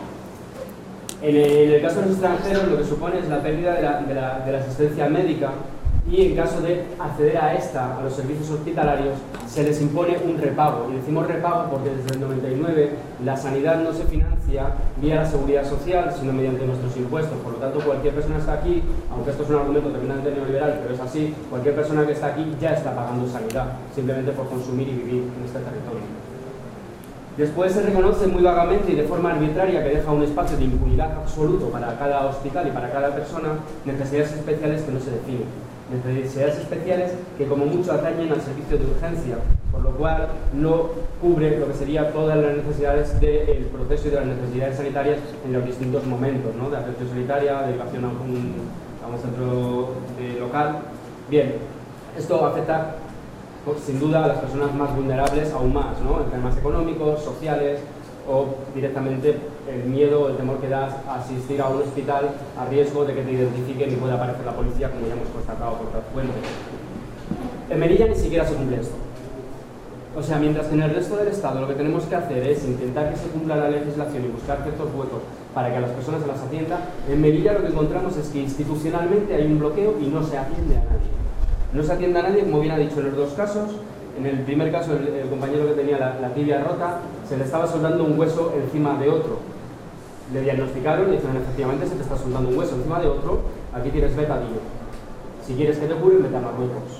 En el caso de los extranjeros, lo que supone es la pérdida de la asistencia médica, y en caso de acceder a esta, a los servicios hospitalarios, se les impone un repago. Y decimos repago porque desde el 99 la sanidad no se financia vía la seguridad social, sino mediante nuestros impuestos. Por lo tanto, cualquier persona que está aquí, aunque esto es un argumento tremendamente neoliberal, pero es así, cualquier persona que está aquí ya está pagando sanidad, simplemente por consumir y vivir en este territorio. Después se reconoce muy vagamente y de forma arbitraria, que deja un espacio de impunidad absoluto para cada hospital y para cada persona, necesidades especiales que no se definen. Necesidades especiales que como mucho atañen al servicio de urgencia, por lo cual no cubre lo que sería todas las necesidades del proceso y de las necesidades sanitarias en los distintos momentos, ¿no? De atención sanitaria, de derivación a un centro local. Bien, esto afecta sin duda a las personas más vulnerables aún más, ¿no? En temas económicos, sociales, o directamente el miedo o el temor que das a asistir a un hospital a riesgo de que te identifiquen y pueda aparecer la policía, como ya hemos constatado por otras fuentes. En Melilla ni siquiera se cumple esto. O sea, mientras que en el resto del Estado lo que tenemos que hacer es intentar que se cumpla la legislación y buscar ciertos huecos para que a las personas se las atienda, en Melilla lo que encontramos es que institucionalmente hay un bloqueo y no se atiende a nadie. No se atiende a nadie, como bien ha dicho en los dos casos. En el primer caso, el compañero que tenía la tibia rota, se le estaba soldando un hueso encima de otro. Le diagnosticaron y dijeron, efectivamente se te está soldando un hueso encima de otro, aquí tienes betadine. Si quieres que te curen, vete a Marruecos.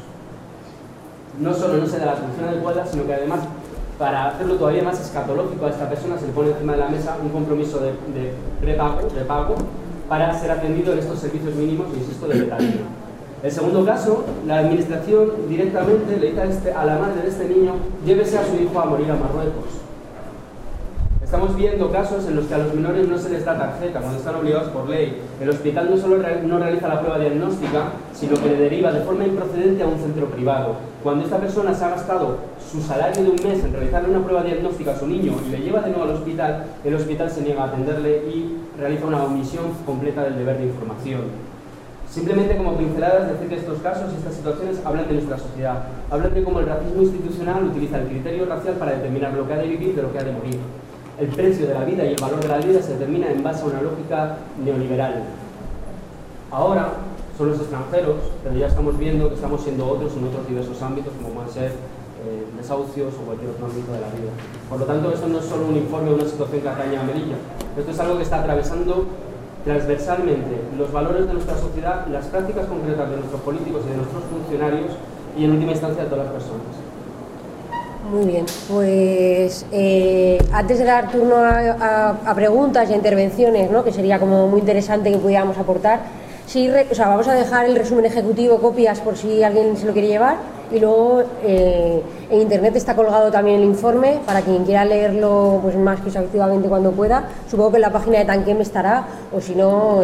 No solo no se da la atención adecuada, sino que además, para hacerlo todavía más escatológico a esta persona, se le pone encima de la mesa un compromiso de pago para ser atendido en estos servicios mínimos, insisto, de betadine. El segundo caso, la administración directamente le dice a la madre de este niño, llévese a su hijo a morir a Marruecos. Estamos viendo casos en los que a los menores no se les da tarjeta cuando están obligados por ley. El hospital no solo no realiza la prueba diagnóstica, sino que le deriva de forma improcedente a un centro privado. Cuando esta persona se ha gastado su salario de un mes en realizarle una prueba diagnóstica a su niño y le lleva de nuevo al hospital, el hospital se niega a atenderle y realiza una omisión completa del deber de información. Simplemente como pinceladas, decir que estos casos y estas situaciones hablan de nuestra sociedad, hablan de cómo el racismo institucional utiliza el criterio racial para determinar lo que ha de vivir de lo que ha de morir. El precio de la vida y el valor de la vida se determina en base a una lógica neoliberal. Ahora son los extranjeros, pero ya estamos viendo que estamos siendo otros en otros diversos ámbitos, como pueden ser desahucios o cualquier otro ámbito de la vida. Por lo tanto, esto no es solo un informe de una situación que atañe a Melilla, esto es algo que está atravesando transversalmente los valores de nuestra sociedad, las prácticas concretas de nuestros políticos y de nuestros funcionarios y en última instancia de todas las personas. Muy bien, pues antes de dar turno a preguntas y a intervenciones, ¿no? Que sería como muy interesante que pudiéramos aportar, sí, vamos a dejar el resumen ejecutivo, copias por si alguien se lo quiere llevar, y luego en internet está colgado también el informe para quien quiera leerlo pues más que exhaustivamente cuando pueda. Supongo que en la página de Tanquem estará, o si no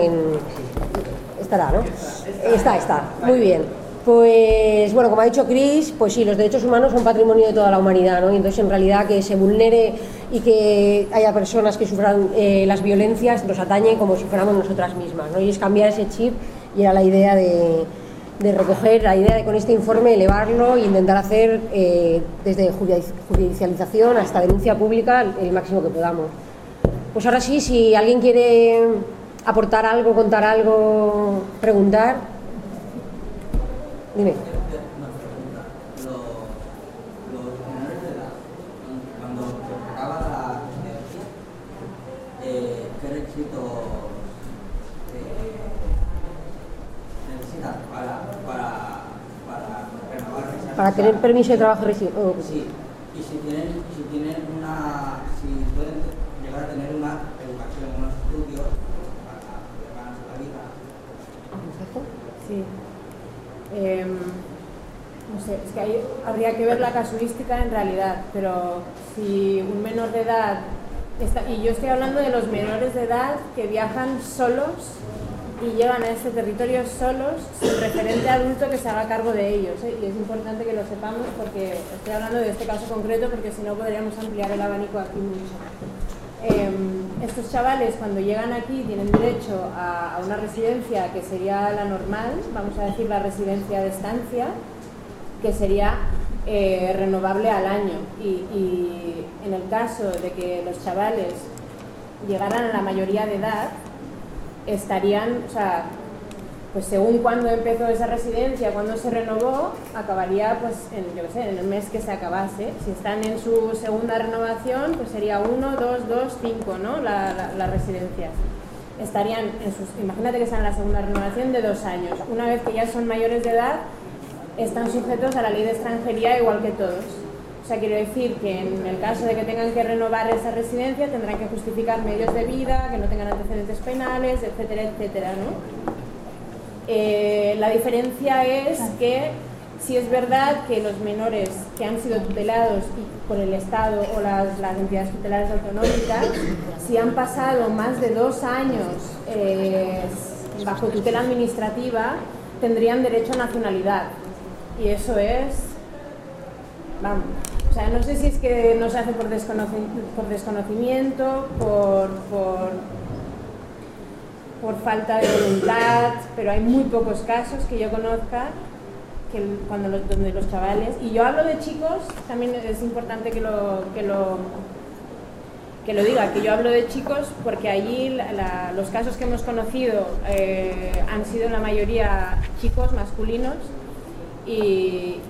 estará, ¿no? Está, muy bien. Pues bueno, como ha dicho Cris, pues sí, los derechos humanos son patrimonio de toda la humanidad, ¿no? Y entonces en realidad que se vulnere y que haya personas que sufran las violencias nos atañe como si fuéramos nosotras mismas, ¿no? Y es cambiar ese chip, y era la idea de recoger, la idea de con este informe elevarlo e intentar hacer desde judicialización hasta denuncia pública el máximo que podamos. Pues ahora sí, si alguien quiere aportar algo, contar algo, preguntar. Dime. Los menores de edad, cuando se acaba la residencia, ¿qué requisitos necesitan para renovar esa Para tener permiso de trabajo residencial. Sí, y si pueden llegar a tener una educación, unos estudios para ganarse la vida. Sí. No sé, es que ahí habría que ver la casuística en realidad, pero si un menor de edad y yo estoy hablando de los menores de edad que viajan solos y llegan a este territorio solos sin referente adulto que se haga cargo de ellos, y es importante que lo sepamos porque estoy hablando de este caso concreto, porque si no podríamos ampliar el abanico aquí mucho. Estos chavales cuando llegan aquí tienen derecho a una residencia que sería la normal, vamos a decir la residencia de estancia, que sería renovable al año, y en el caso de que los chavales llegaran a la mayoría de edad, estarían, o sea, pues según cuando empezó esa residencia, cuando se renovó, acabaría pues en, yo qué sé, en el mes que se acabase. Si están en su segunda renovación, pues sería 1, 2, 2, 5, ¿no? Las residencias. Estarían en sus, imagínate que están en la segunda renovación de 2 años. Una vez que ya son mayores de edad, están sujetos a la ley de extranjería igual que todos. O sea, quiero decir que en el caso de que tengan que renovar esa residencia, tendrán que justificar medios de vida, que no tengan antecedentes penales, etcétera, etcétera, ¿no? La diferencia es que si es verdad que los menores que han sido tutelados por el Estado o las entidades tutelares autonómicas, si han pasado más de 2 años bajo tutela administrativa, tendrían derecho a nacionalidad. Y eso es, vamos, o sea, no sé si es que no se hace por desconocimiento, por falta de voluntad, pero hay muy pocos casos que yo conozca donde los chavales, y yo hablo de chicos, también es importante que lo diga, que yo hablo de chicos porque allí los casos que hemos conocido han sido en la mayoría chicos masculinos, y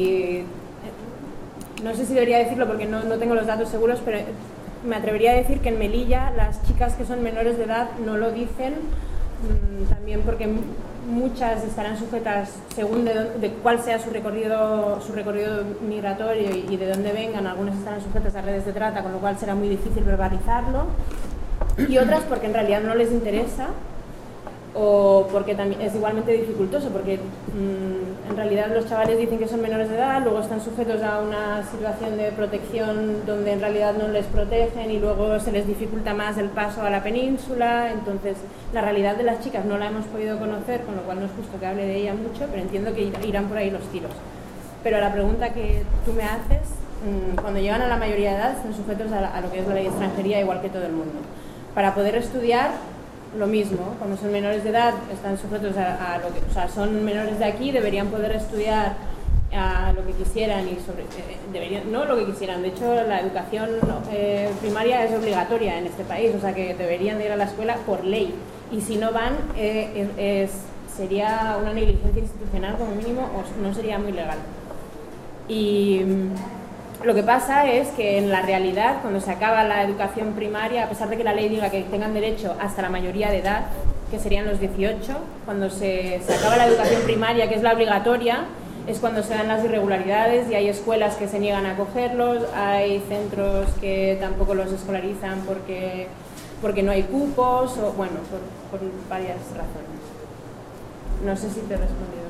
no sé si debería decirlo porque no tengo los datos seguros, pero me atrevería a decir que en Melilla las chicas que son menores de edad no lo dicen, también porque muchas estarán sujetas, según de cuál sea su recorrido migratorio y de dónde vengan, algunas estarán sujetas a redes de trata, con lo cual será muy difícil verbalizarlo, y otras porque en realidad no les interesa, o porque también es igualmente dificultoso, porque en realidad los chavales dicen que son menores de edad, luego están sujetos a una situación de protección donde en realidad no les protegen y luego se les dificulta más el paso a la península. Entonces la realidad de las chicas no la hemos podido conocer, con lo cual no es justo que hable de ella mucho, pero entiendo que irán por ahí los tiros. Pero a la pregunta que tú me haces, cuando llegan a la mayoría de edad están sujetos a lo que es la ley de extranjería, igual que todo el mundo. Para poder estudiar, lo mismo, cuando son menores de edad están sujetos a lo que, o sea, son menores de aquí, deberían poder estudiar a lo que quisieran y no lo que quisieran. De hecho, la educación primaria es obligatoria en este país, o sea que deberían de ir a la escuela por ley, y si no van sería una negligencia institucional como mínimo, o no sería muy legal. Y lo que pasa es que en la realidad, cuando se acaba la educación primaria, a pesar de que la ley diga que tengan derecho hasta la mayoría de edad, que serían los 18, cuando se acaba la educación primaria, que es la obligatoria, es cuando se dan las irregularidades y hay escuelas que se niegan a acogerlos, hay centros que tampoco los escolarizan porque no hay cupos, o bueno, por varias razones. No sé si te he respondido.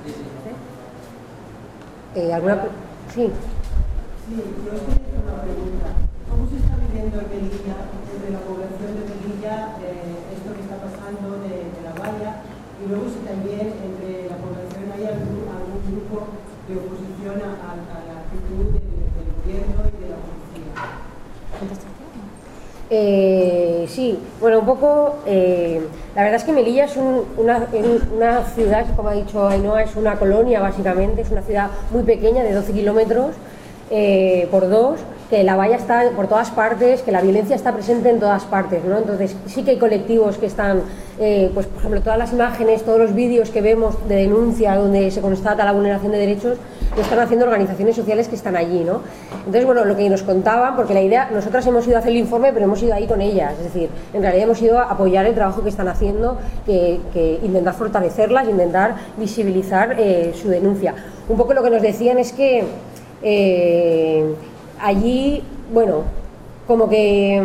¿Sí? ¿Alguna? Sí. Sí, yo os quería hacer una pregunta. ¿Cómo se está viviendo en Melilla, desde la población de Melilla, esto que está pasando de la valla? Y luego si también entre la población hay algún grupo de oposición a la actitud del gobierno y de la policía. Sí, bueno, un poco, la verdad es que Melilla es una ciudad, como ha dicho Ainhoa, es una colonia básicamente, es una ciudad muy pequeña de 12 kilómetros por 2, que la valla está por todas partes, que la violencia está presente en todas partes, ¿no? Entonces sí que hay colectivos que están, pues por ejemplo, todas las imágenes, todos los vídeos que vemos de denuncia donde se constata la vulneración de derechos, lo están haciendo organizaciones sociales que están allí, ¿no? Entonces, bueno, lo que nos contaban, porque la idea, nosotras hemos ido a hacer el informe, pero hemos ido ahí con ellas, es decir, en realidad hemos ido a apoyar el trabajo que están haciendo, que intentar fortalecerlas, intentar visibilizar su denuncia. Un poco lo que nos decían es que allí, bueno, como que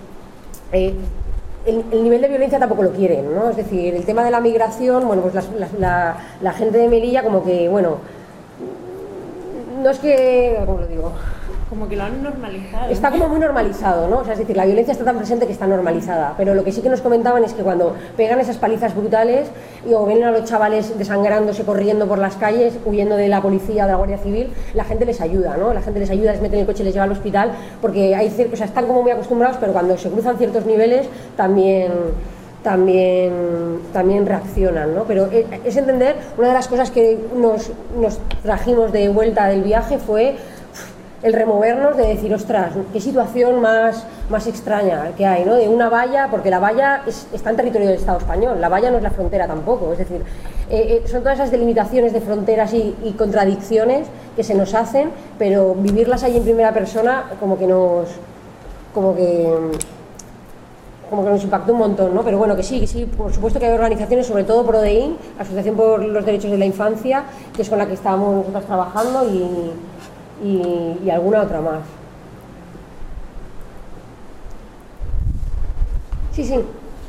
el nivel de violencia tampoco lo quieren, ¿no? Es decir, el tema de la migración, bueno, pues la gente de Melilla como que, bueno, no es que, ¿cómo lo digo? Como que lo han normalizado. Está como muy normalizado, ¿no? O sea, es decir, la violencia está tan presente que está normalizada, pero lo que sí que nos comentaban es que cuando pegan esas palizas brutales o ven a los chavales desangrándose, corriendo por las calles, huyendo de la policía o de la Guardia Civil, la gente les ayuda, ¿no? La gente les ayuda, les mete en el coche y les lleva al hospital, porque hay, o sea, están como muy acostumbrados, pero cuando se cruzan ciertos niveles también reaccionan, ¿no? Pero es entender, una de las cosas que nos trajimos de vuelta del viaje fue el removernos, de decir, ostras, qué situación más extraña que hay, ¿no? De una valla, porque la valla está en territorio del Estado español, la valla no es la frontera tampoco, es decir, son todas esas delimitaciones de fronteras y contradicciones que se nos hacen, pero vivirlas ahí en primera persona como que nos impactó un montón, ¿no? Pero bueno, que sí, por supuesto que hay organizaciones, sobre todo PRODEIN, Asociación por los Derechos de la Infancia, que es con la que estábamos nosotros trabajando, y alguna otra más. Sí. Yo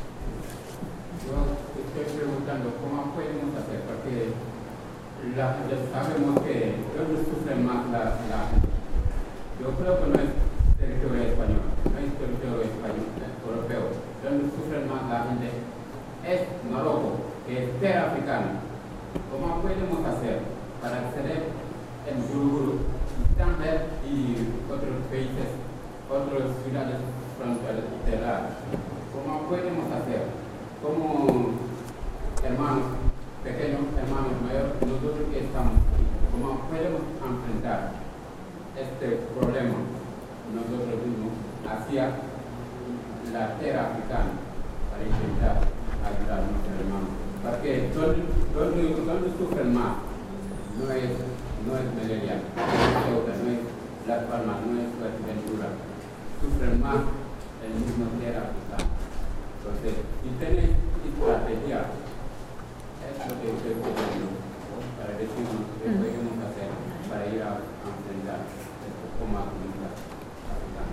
estoy preguntando cómo podemos hacer, porque sabemos que ellos sufren más la gente. Yo creo que no es territorio español, no es territorio español, europeo. Donde sufren más la gente es Marruecos, que es tierra africana. ¿Cómo podemos hacer para acceder en Buruguru, Tánger y otros países, otras ciudades fronterizas? ¿Cómo podemos hacer? Como hermanos pequeños, hermanos mayores, nosotros que estamos aquí, ¿cómo podemos enfrentar este problema nosotros mismos hacia la tierra africana para intentar ayudar a nuestros hermanos? Porque donde sufren más no es Melilla, no es Ceuta, no es Las Palmas, no es Fuerteventura, sufren más el mismo tierra africana. Entonces, si tenéis estrategia, es lo que estoy pidiendo para decirnos qué podemos hacer para ir a enfrentar esto como comunidad africana.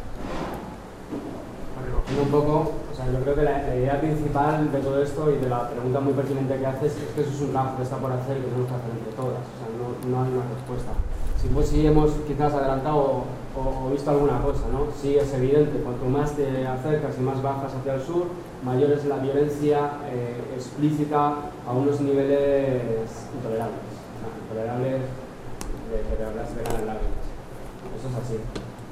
Un poco, o sea, yo creo que la idea principal de todo esto y de la pregunta muy pertinente que haces es que eso es un trabajo que está por hacer y que tenemos que hacer entre todas. O sea, no hay una respuesta. Sí hemos quizás adelantado o visto alguna cosa, ¿no? Sí es evidente, cuanto más te acercas y más bajas hacia el sur, mayor es la violencia explícita a unos niveles intolerables. O sea, intolerables de que se ganan lágrimas. Eso es así.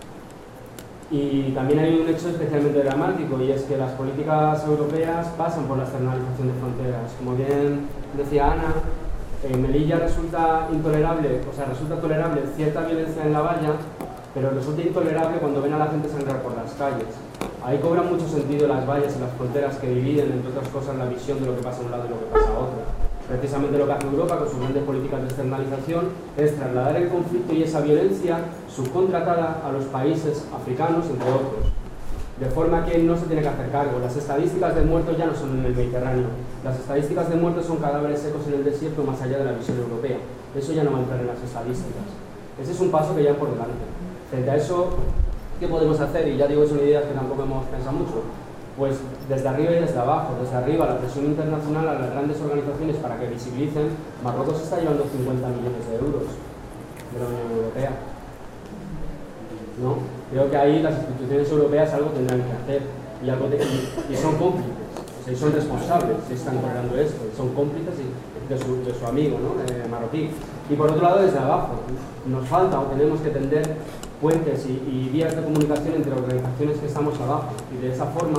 Y también hay un hecho especialmente dramático, y es que las políticas europeas pasan por la externalización de fronteras. Como bien decía Ana, en Melilla resulta intolerable, o sea, resulta tolerable cierta violencia en la valla, pero resulta intolerable cuando ven a la gente sangrar por las calles. Ahí cobran mucho sentido las vallas y las fronteras que dividen, entre otras cosas, la visión de lo que pasa a un lado y lo que pasa a otro. Precisamente lo que hace Europa con sus grandes políticas de externalización es trasladar el conflicto y esa violencia subcontratada a los países africanos, entre otros. De forma que no se tiene que hacer cargo. Las estadísticas de muertos ya no son en el Mediterráneo. Las estadísticas de muertos son cadáveres secos en el desierto más allá de la visión europea. Eso ya no va a entrar en las estadísticas. Ese es un paso que ya por delante. Frente a eso, ¿qué podemos hacer? Y ya digo, son ideas que tampoco hemos pensado mucho. Pues desde arriba y desde abajo. Desde arriba la presión internacional a las grandes organizaciones para que visibilicen. Marruecos está llevando 50 millones de euros de la Unión Europea, ¿no? Creo que ahí las instituciones europeas algo tendrán que hacer y son cómplices, o sea, y son responsables si están tolerando esto, y son cómplices de su amigo, ¿no? Marroquí. Y por otro lado, desde abajo, nos falta o tenemos que tender puentes y vías de comunicación entre organizaciones que estamos abajo, y de esa forma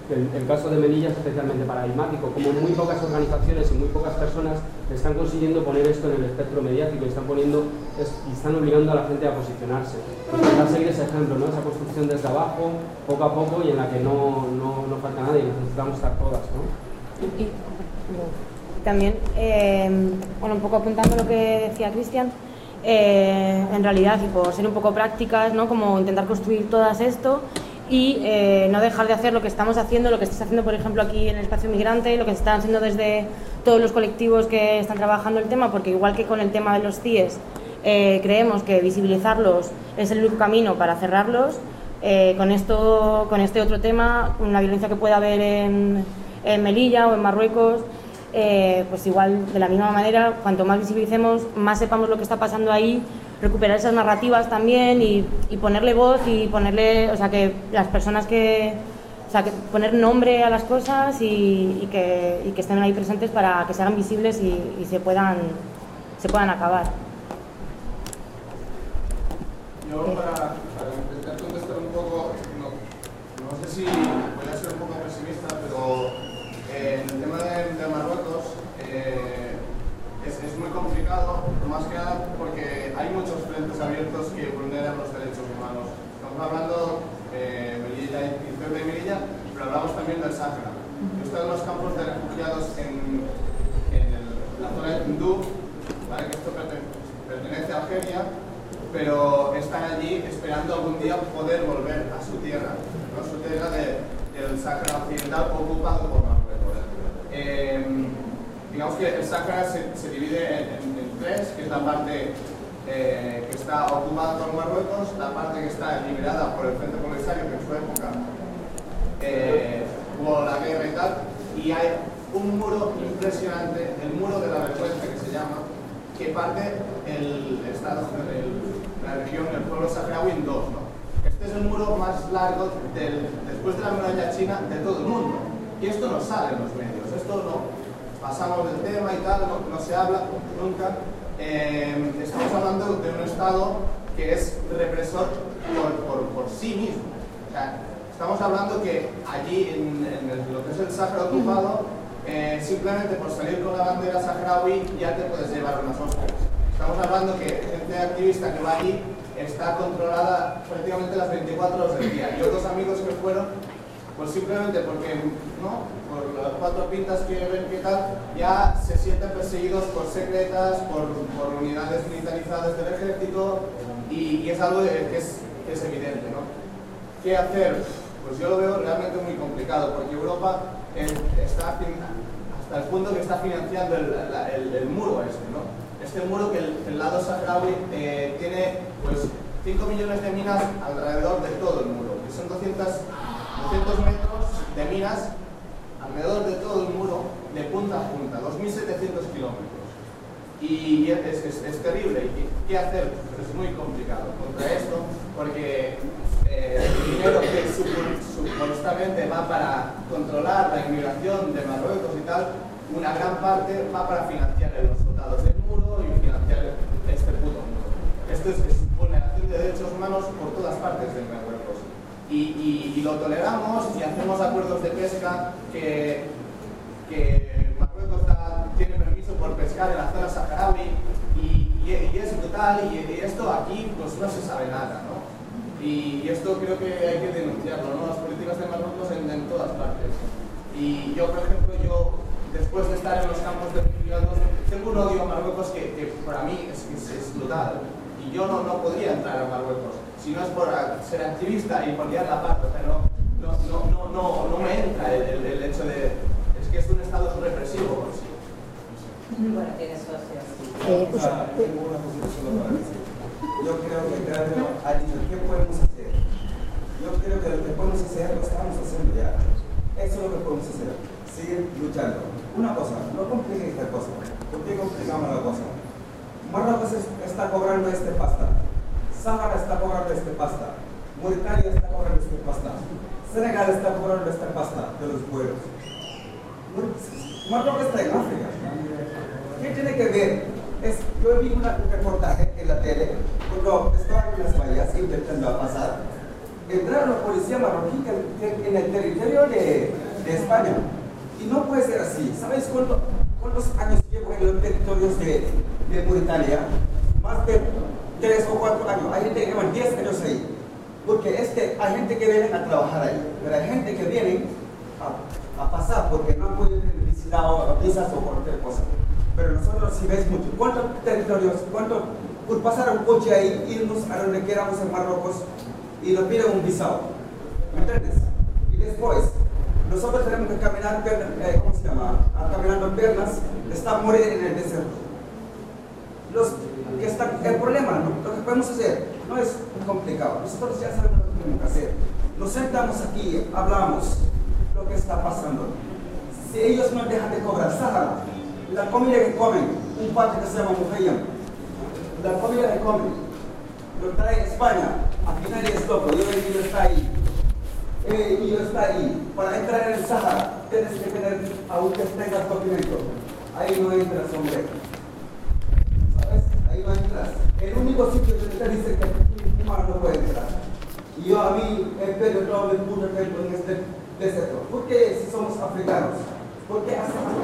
el caso de Melilla es especialmente paradigmático, como muy pocas organizaciones y muy pocas personas están consiguiendo poner esto en el espectro mediático y están obligando a la gente a posicionarse. Intentar seguir ese ejemplo, ¿no? Esa construcción desde abajo, poco a poco, y en la que no falta nadie, necesitamos estar todas, ¿no? Y también, bueno, un poco apuntando lo que decía Cristian, en realidad, y por ser un poco prácticas, ¿no? Como intentar construir todas esto y no dejar de hacer lo que estamos haciendo, lo que estáis haciendo, por ejemplo, aquí en el Espacio Migrante, lo que se está haciendo desde todos los colectivos que están trabajando el tema, porque igual que con el tema de los CIES, creemos que visibilizarlos es el único camino para cerrarlos. Con este otro tema, una violencia que pueda haber en Melilla o en Marruecos, pues igual de la misma manera, cuanto más visibilicemos, más sepamos lo que está pasando ahí, recuperar esas narrativas también y ponerle voz y ponerle, o sea, que las personas que poner nombre a las cosas y que estén ahí presentes para que se hagan visibles y se puedan acabar. Yo para intentar contestar un poco, no sé si voy a ser un poco pesimista, pero en el tema de Marruecos es muy complicado, más que nada porque hay muchos frentes abiertos que vulneran los derechos humanos. Estamos hablando de Melilla y Ceuta y Melilla, pero hablamos también del Sáhara. Yo he estado en los campos de refugiados en la zona de Tinduf, ¿vale? Que esto pertenece a Argelia, pero están allí esperando algún día poder volver a su tierra, ¿no? Su tierra del Sáhara Occidental ocupado por Marruecos. Digamos que el Sáhara se divide en tres, que es la parte que está ocupada por Marruecos, la parte que está liberada por el Frente Polisario, que en su época hubo la guerra y tal, y hay un muro impresionante, el muro de la vergüenza que se llama, que parte la región, el pueblo saharaui en dos, ¿no? Este es el muro más largo después de la muralla china de todo el mundo, y esto no sale en los medios, esto no. Pasamos del tema y tal, no se habla nunca. Estamos hablando de un Estado que es represor por sí mismo. O sea, estamos hablando que allí, en lo que es el Sáhara ocupado, simplemente por salir con la bandera saharaui ya te puedes llevar unas hostias. Estamos hablando que gente activista que va allí está controlada prácticamente las 24 horas del día. Yo, dos amigos que fueron, pues simplemente porque, ¿no?, por las cuatro pintas que ven que tal, ya se sienten perseguidos por secretas, por unidades militarizadas del ejército, y es algo que es evidente, ¿no? ¿Qué hacer? Pues yo lo veo realmente muy complicado, porque Europa está hasta el punto que está financiando el muro este, ¿no? Este muro que el lado saharaui tiene pues 5 millones de minas alrededor de todo el muro, que son 200 metros de minas alrededor de todo el muro, de punta a punta, 2.700 kilómetros. Y es terrible. ¿Y qué hacer? Pues es muy complicado contra esto, porque el dinero que supuestamente va para controlar la inmigración de Marruecos y tal, una gran parte va para financiar los soldados del muro y financiar este puto muro. Esto es vulneración de derechos humanos por todas partes de Marruecos. Y lo toleramos y hacemos acuerdos de pesca que Marruecos tiene permiso por pescar en la zona saharaui y es brutal, y esto aquí pues no se sabe nada, ¿no? Y esto creo que hay que denunciarlo, ¿no? Las políticas de Marruecos en todas partes. Y yo, por ejemplo, después de estar en los campos de refugiados, tengo un odio a Marruecos que para mí es brutal, y yo no podría entrar a Marruecos si no es por ser activista y por liar la parte. O sea, no me entra el hecho de... Es que es un estado represivo por sí. Bueno, eso es así. Tengo una posición para decir. Yo creo que Pedro ha dicho, ¿qué podemos hacer? Yo creo que lo que podemos hacer lo estamos haciendo ya. Eso es lo que podemos hacer. Seguir luchando. Una cosa, no compliquen esta cosa. ¿Por qué complicamos la cosa? Marruecos está cobrando pasta. Sáhara está cobrando pasta. Mauritania está cobrando pasta. Senegal está cobrando pasta de los pueblos. Marruecos está en África. ¿Qué tiene que ver? Yo vi un reportaje en la tele cuando estaban en las vallas intentando pasar, entraron la policía marroquí en el territorio de España. Y no puede ser así. ¿Sabes cuántos años llevo en los territorios de Mauritania? Más de 3 o 4 años. Hay gente que lleva 10 años ahí. Porque hay gente que viene a trabajar ahí, pero hay gente que viene a pasar porque no pueden visitar o visas o cualquier cosa. Pero nosotros sí ves mucho. ¿Cuántos territorios, por pasar un coche ahí, irnos a donde queramos en Marruecos y nos piden un visado? ¿Me entiendes? Y después, nosotros tenemos que caminar, ¿cómo se llama? Caminando piernas, está morir en el desierto. El problema, ¿no? Lo que podemos hacer no es complicado. Nosotros ya sabemos lo que tenemos que hacer. Nos sentamos aquí, hablamos lo que está pasando. Si ellos no dejan de cobrar Sahara, la comida que comen, un patio que se llama Muhayyam, la comida que comen, lo trae España, al final es loco, yo está ahí. Y yo está ahí. Para entrar en el Sahara, tienes que tener, aunque tengas documento. Ahí no entras, hombre. ¿Sabes? Ahí no entras. El único sitio donde te dice que un humano no puede entrar. Y yo a mí he perdido todo el puto tiempo en este desierto. ¿Por qué si somos africanos? ¿Por qué aceptan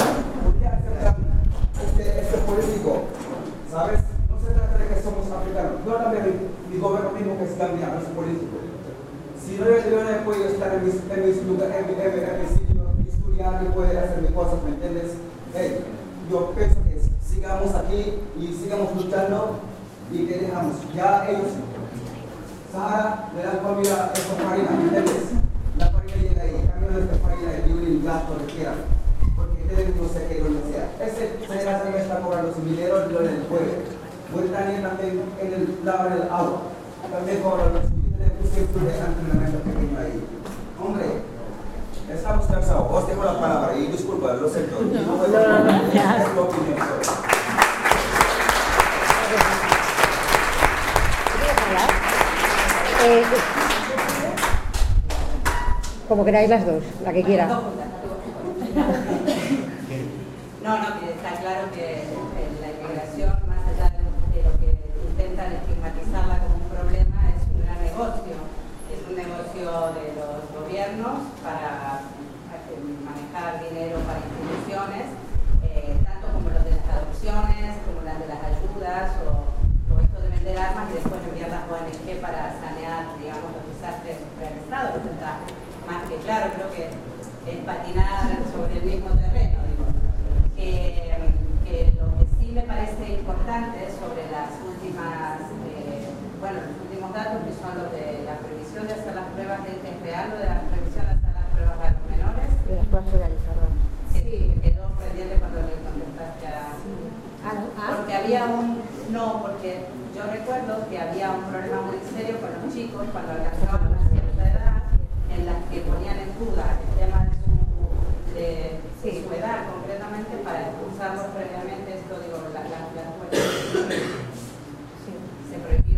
este político? ¿Sabes? No se trata de que somos africanos. Yo también, mi gobierno mismo que es cambiado, es político. Si no he podido estar en mi sitio, estudiar y poder hacer mis cosas, ¿me entiendes? Hey, yo pienso que sigamos aquí y sigamos luchando y que dejamos. Ya ellos, Sahara, le dan comida a esa farina, ¿me entiendes? La farina llega ahí, camino de esta farina y un gato de quiera, porque tienen no sé qué, donde sea. Ese se me está cobrando su dinero en el pueblo. Mauritania también en el lado del agua, también cobran los siempre de entrenamiento pequeño ahí. Hombre, estamos cansados. Os dejo la palabra y disculpa, lo siento. Es mi opinión. Como queráis las dos, la que quiera. No, que está claro que la inmigración, más allá de lo que intentan estigmatizarla como un problema, es un gran negocio. Es un negocio de los gobiernos para manejar dinero para instituciones, tanto como los de las adopciones, como las de las ayudas, o esto de vender armas y después enviar las ONG para sanear, digamos, los desastres realizados. Está más que claro, creo que es patinar sobre el mismo terreno, digo. Que lo que sí me parece importante sobre las últimas, los últimos datos, que son los de la previsión de hacer las pruebas de test real, o de la previsión de hacer las pruebas a los menores. De las pruebas realizadas. Sí, me quedó pendiente cuando le contestaste a... Porque había porque yo recuerdo que había un problema muy serio con los chicos cuando alcanzaban una cierta edad, en las que ponían en duda el tema de su edad concretamente para expulsarlos previamente. Esto, digo, se prohibió.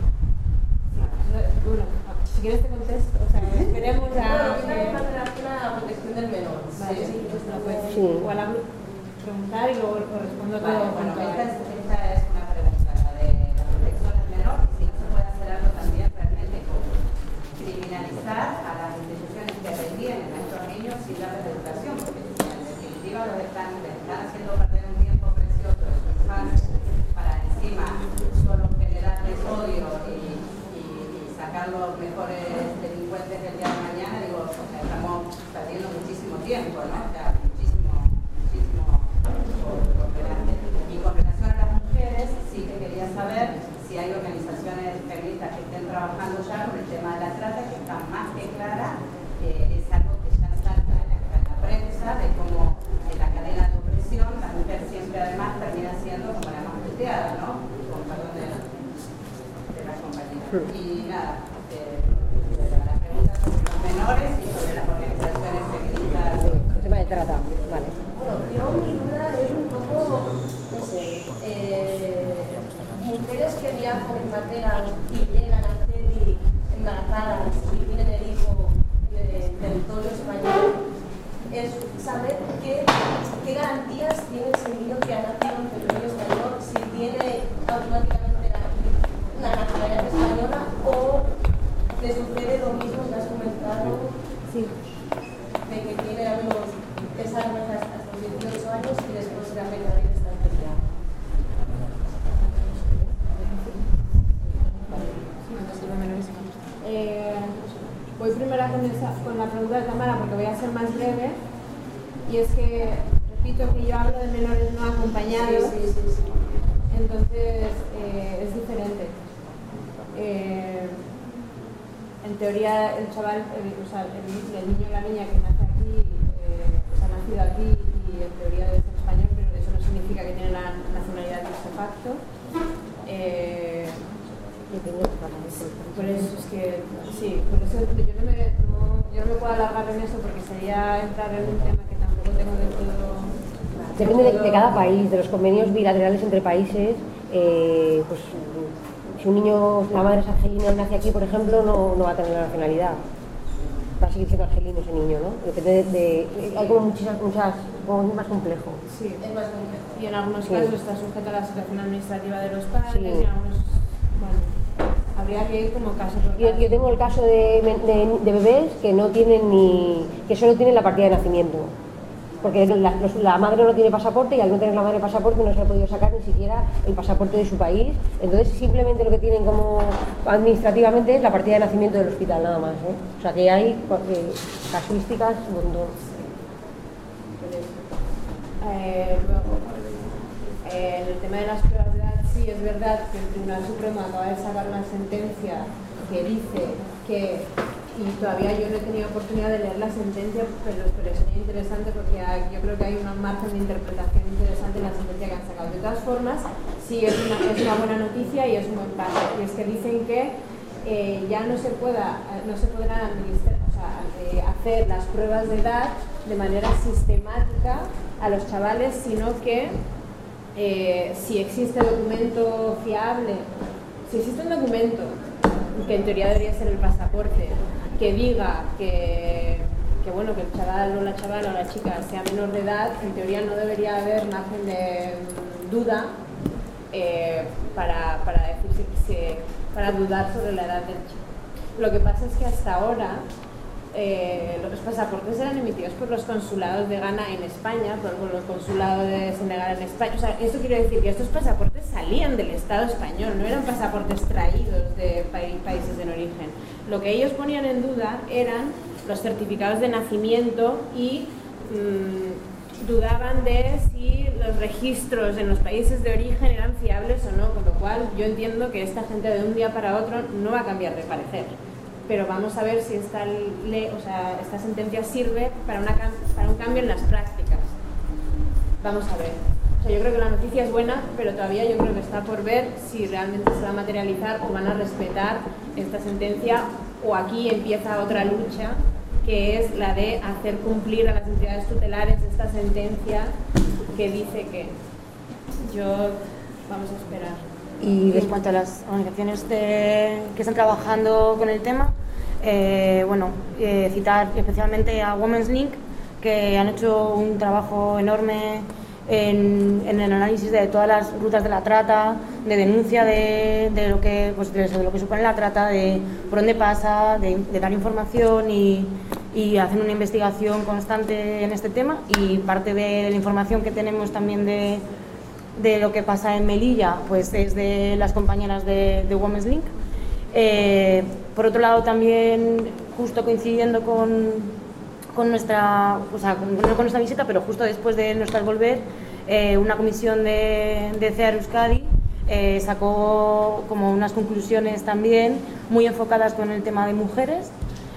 Bueno, si quieres te contesto, o sea, esperemos a... la protección del menor. Vale, sí, pues igual a preguntar y luego respondo todo. Vale, bueno, esta es una pregunta, la de la protección del menor, si no se puede hacer algo también realmente como criminalizar a las instituciones que retienen a estos niños sin darles educación, porque en definitiva les están haciendo perder un tiempo precioso de su infancia para encima solo generarles odio y sacar los mejores delincuentes del día de mañana. Digo, o sea, estamos perdiendo muchísimo tiempo, ¿no? O sea, muchísimo por delante. Y con relación a las mujeres, sí que quería saber si hay organizaciones feministas que estén trabajando ya con el tema de la trata, que está más que clara, es algo que ya salta en la prensa, de cómo en la cadena de opresión la mujer siempre además termina siendo como la más puteada, ¿no? Con perdón de la compañía. Y nada, la pregunta sobre los menores y sobre las organizaciones feministas. El tema de trata, vale. Bueno, yo mi duda es un poco, no sé, mujeres que viajan en pateras y llegan a Ceuta embarazadas y tienen el hijo de territorio español, es saber qué garantías tiene ese niño que ha nacido en territorio español, si tiene automáticamente la nacionalidad española o le sucede con la pregunta de Tamara, porque voy a ser más breve, y es que, repito, que yo hablo de menores no acompañados, entonces es diferente. En teoría, el chaval, el niño o la niña que nace aquí, ha nacido aquí y en teoría debe ser español, pero eso no significa que tiene la nacionalidad de facto. Por eso es que, sí, por eso yo no me puedo alargar en eso porque sería entrar en un tema que tampoco tengo del todo... Depende de cada país, de los convenios bilaterales entre países, pues si un niño, la madre es argelina y nace aquí, por ejemplo, no va a tener la nacionalidad. Va a seguir siendo argelino ese niño, ¿no? Depende hay como muchas, como más complejo. Sí, es más complejo. Y en algunos casos está sujeta a la situación administrativa de los padres, y en algunos, bueno, habría que ir como caso por caso. Yo tengo el caso de bebés que no tienen que solo tienen la partida de nacimiento. Porque la madre no tiene pasaporte y al no tener la madre pasaporte no se ha podido sacar ni siquiera el pasaporte de su país. Entonces simplemente lo que tienen como administrativamente es la partida de nacimiento del hospital, nada más, ¿eh? O sea que hay casuísticas un montón. Luego, en el tema de las pruebas de edad, sí es verdad que el Tribunal Supremo acaba de sacar una sentencia que dice que, y todavía yo no he tenido oportunidad de leer la sentencia, pero sería interesante porque yo creo que hay un margen de interpretación interesante en la sentencia que han sacado. De todas formas, sí es una buena noticia y es un buen paso. Y es que dicen que ya no se podrán hacer las pruebas de edad de manera sistemática a los chavales, sino que si existe documento fiable, si existe un documento que en teoría debería ser el pasaporte, que diga que el chaval o la chavala o la chica sea menor de edad, en teoría no debería haber margen de duda para dudar sobre la edad del chico. Lo que pasa es que hasta ahora los pasaportes eran emitidos por los consulados de Ghana en España, por los consulados de Senegal en España. O sea, esto quiere decir que estos pasaportes salían del Estado español, no eran pasaportes traídos de países de origen. Lo que ellos ponían en duda eran los certificados de nacimiento y dudaban de si los registros en los países de origen eran fiables o no, con lo cual yo entiendo que esta gente de un día para otro no va a cambiar de parecer. Pero vamos a ver si esta sentencia sirve para un cambio en las prácticas. Vamos a ver. O sea, yo creo que la noticia es buena, pero todavía yo creo que está por ver si realmente se va a materializar o van a respetar esta sentencia, o aquí empieza otra lucha, que es la de hacer cumplir a las entidades tutelares esta sentencia que dice que vamos a esperar. Y en cuanto a las organizaciones que están trabajando con el tema, citar especialmente a Women's Link, que han hecho un trabajo enorme en el análisis de todas las rutas de la trata, de denuncia de lo que supone la trata, de por dónde pasa, de dar información y hacen una investigación constante en este tema. Y parte de la información que tenemos también de lo que pasa en Melilla, pues es de las compañeras de Women's Link. Por otro lado, también justo coincidiendo con nuestra, no con nuestra visita, pero justo después de nuestra volver, una comisión de CEAR Euskadi sacó como unas conclusiones también muy enfocadas con el tema de mujeres,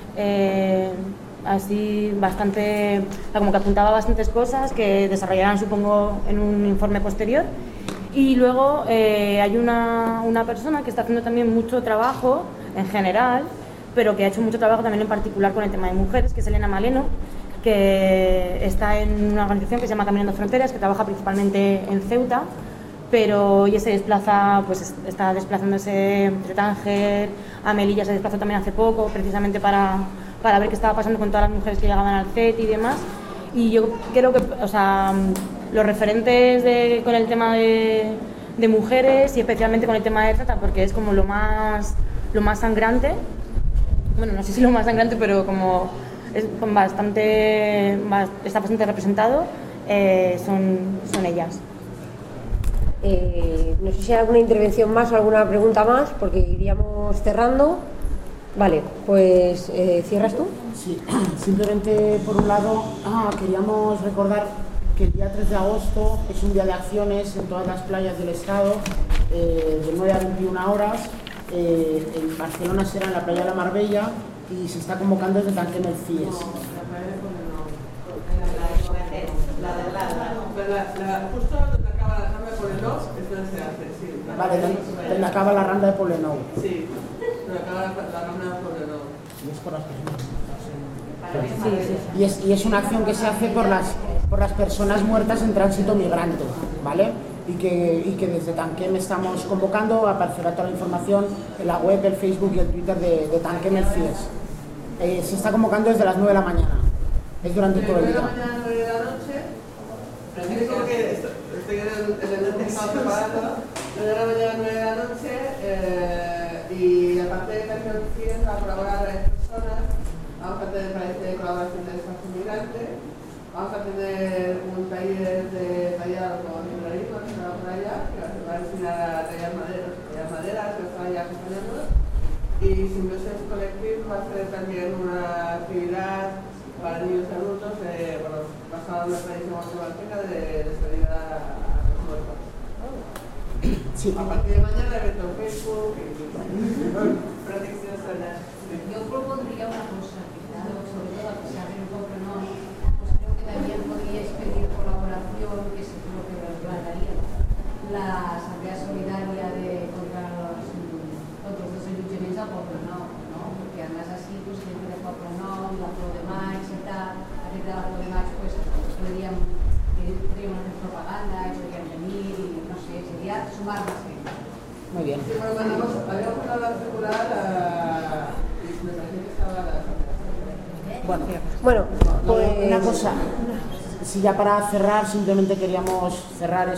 así bastante, como que apuntaba bastantes cosas que desarrollarán, supongo, en un informe posterior. Y luego hay una persona que está haciendo también mucho trabajo en general, pero que ha hecho mucho trabajo también en particular con el tema de mujeres, que es Elena Maleno, que está en una organización que se llama Caminando Fronteras, que trabaja principalmente en Ceuta, pero ella se desplaza, pues está desplazándose de Tánger a Melilla, se desplazó también hace poco, precisamente para ver qué estaba pasando con todas las mujeres que llegaban al CET y demás. Y yo creo que, los referentes con el tema de mujeres y especialmente con el tema de trata, porque es como lo más sangrante, bueno, no sé si lo más sangrante, pero como está bastante representado, son ellas. No sé si hay alguna intervención más o alguna pregunta más, porque iríamos cerrando. Vale, pues ¿cierras tú? Sí, simplemente por un lado queríamos recordar que el día 3 de agosto es un día de acciones en todas las playas del estado, de 9 a 21 horas. En Barcelona será en la playa de la Marbella y se está convocando desde Tanquem el CIES. Justo donde acaba la rambla de Poblenou es donde se hace, sí. Vale, donde acaba la rambla de Poblenou. Sí, donde acaba la rambla de Poblenou. Y es por las personas. Y es una acción que se hace por las personas muertas en tránsito migrante, ¿vale? Y que desde Tanquem estamos convocando, aparecerá toda la información en la web, el Facebook y el Twitter de Tanquem el CIES. Se está convocando desde las 9 de la mañana, es durante todo el día. 9 de la mañana, 9 de la noche, preciso que estoy en el estado preparando, 9 de la mañana, 9 de la noche, y aparte de Tanquem el CIES va a colaborar varias personas, vamos a tener de colaboración del espacio migrante. Vamos a tener un taller de tallado con fibrorismo que se va por allá, que va a enseñar a tallar maderas, que están allá acompañándonos. Y Symbiosis Collective va a ser también una actividad para niños y adultos, basada en una tradición guatemalteca de despedida a los muertos. Sí. A partir de mañana, evento en Facebook y protección solar. Yo propondría una cosa, sobre todo a pesar de un poco no. También podríais pedir colaboración, que es lo que plantearía la Asamblea Solidaria contra los desallotjaments del Poblenou, ¿no? Porque además así, pues, dentro del Poblenou, la Flor de Maig y tal, a través de la Flor de Maig, pues, podrían hacer propaganda, podrían venir y, no sé, sería sumarse. Muy bien. Sí, bueno, habíamos hablado de circular y me parece que estaba la... Bueno, pues una cosa, si ya para cerrar, simplemente queríamos cerrar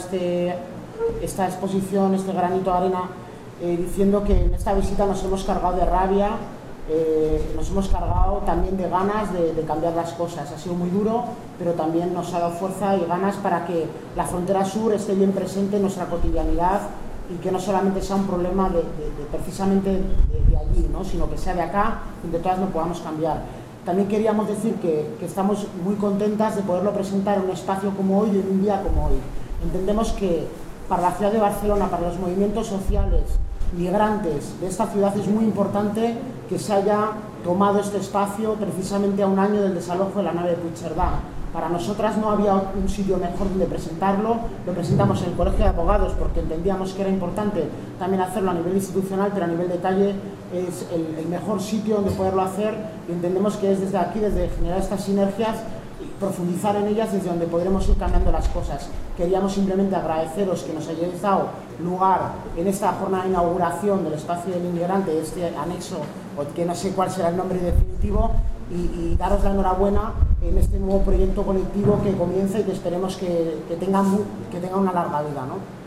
esta exposición, este granito de arena, diciendo que en esta visita nos hemos cargado de rabia, nos hemos cargado también de ganas de cambiar las cosas. Ha sido muy duro, pero también nos ha dado fuerza y ganas para que la frontera sur esté bien presente en nuestra cotidianidad y que no solamente sea un problema precisamente de allí, ¿no? Sino que sea de acá, donde todas lo podamos cambiar. También queríamos decir que estamos muy contentas de poderlo presentar en un espacio como hoy y en un día como hoy. Entendemos que para la ciudad de Barcelona, para los movimientos sociales, migrantes de esta ciudad, es muy importante que se haya tomado este espacio precisamente a un año del desalojo de la nave de Puigcerdá. Para nosotras no había un sitio mejor donde presentarlo, lo presentamos en el Colegio de Abogados porque entendíamos que era importante también hacerlo a nivel institucional, pero a nivel de calle es el mejor sitio donde poderlo hacer y entendemos que es desde aquí, desde generar estas sinergias y profundizar en ellas, desde donde podremos ir cambiando las cosas. Queríamos simplemente agradeceros que nos hayáis dado lugar en esta jornada de inauguración del espacio del inmigrante, este anexo, o que no sé cuál será el nombre definitivo, y daros la enhorabuena en este nuevo proyecto colectivo que comienza y que esperemos que tenga una larga vida, ¿no?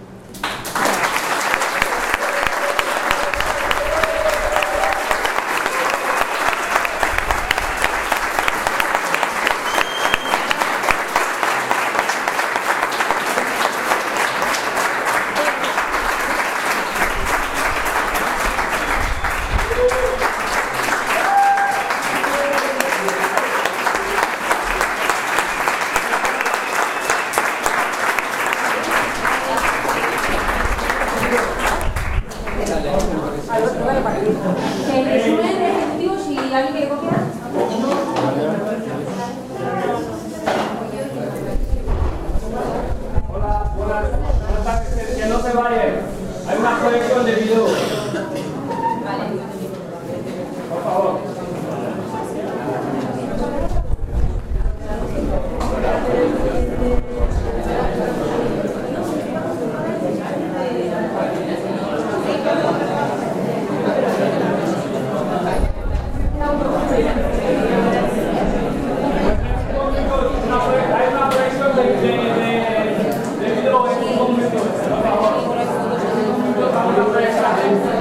Gracias.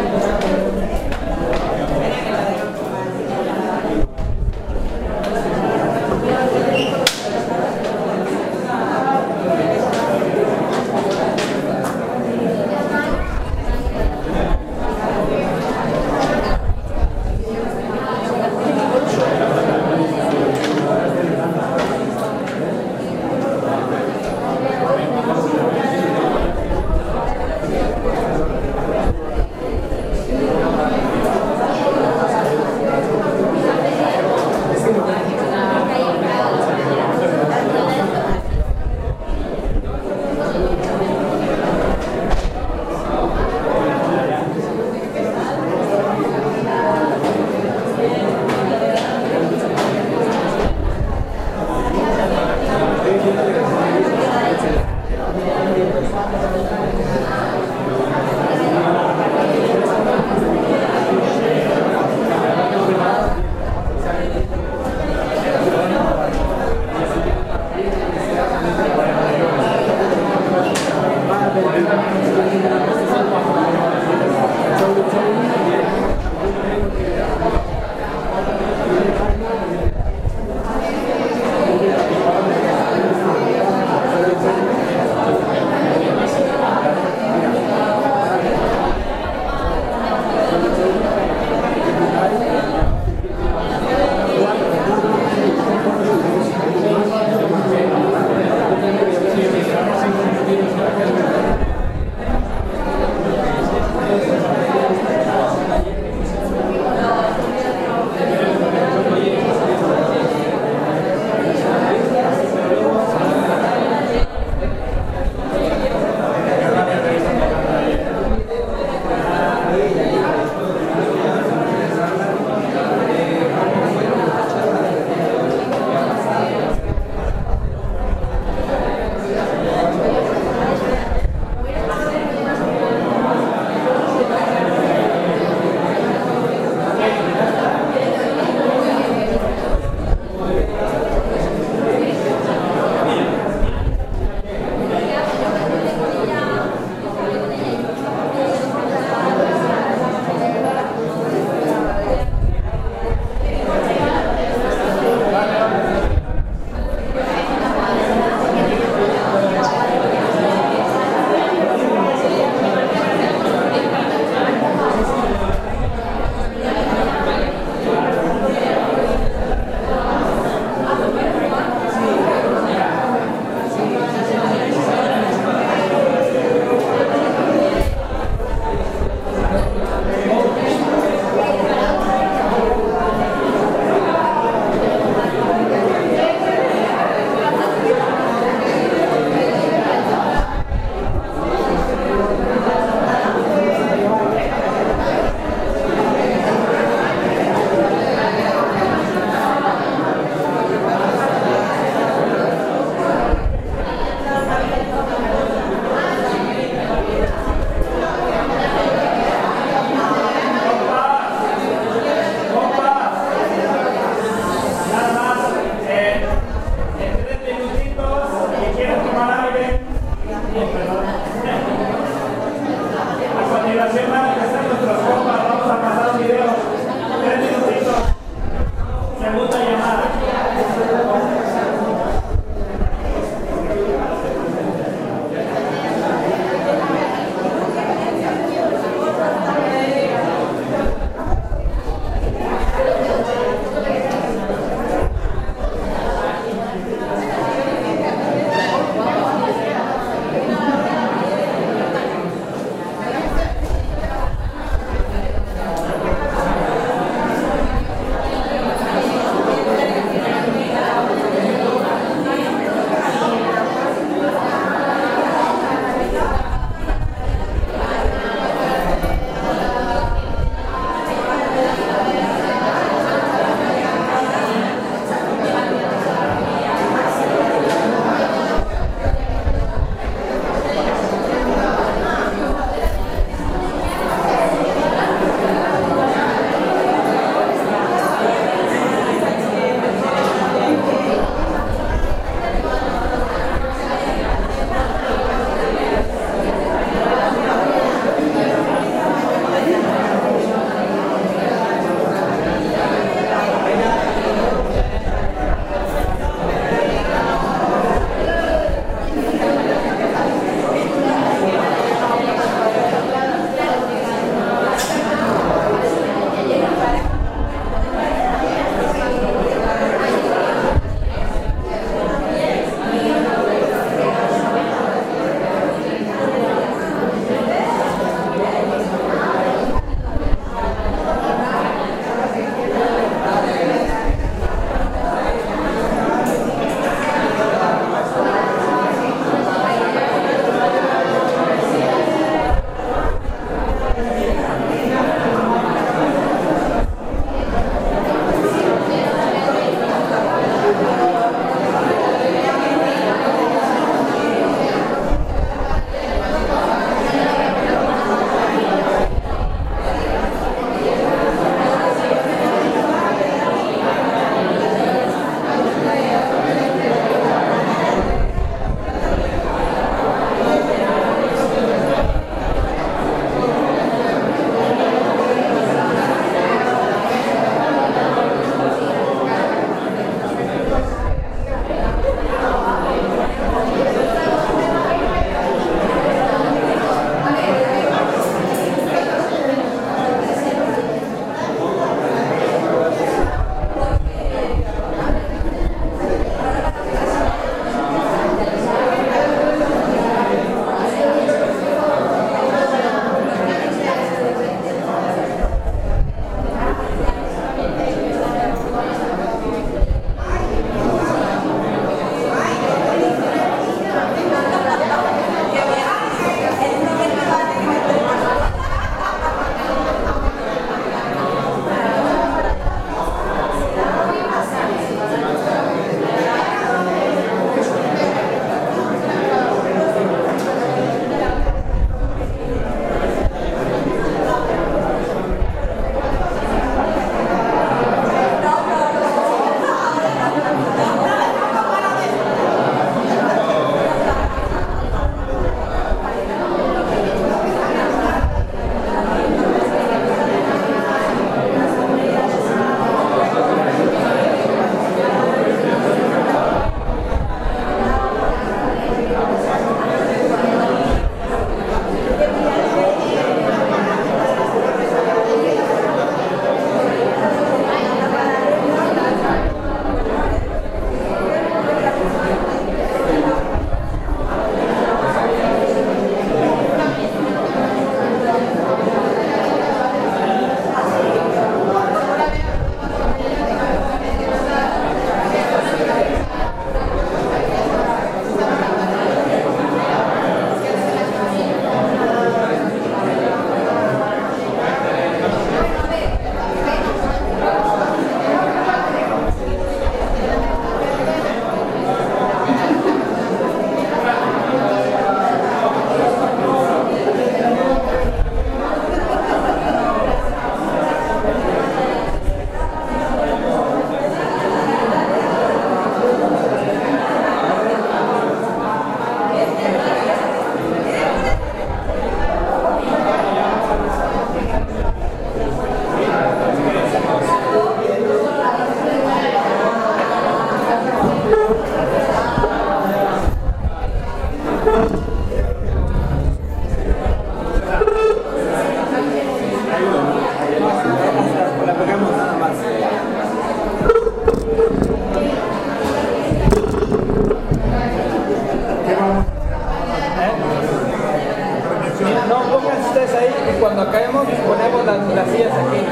ustedes ahí y cuando acabemos ponemos las sillas aquí.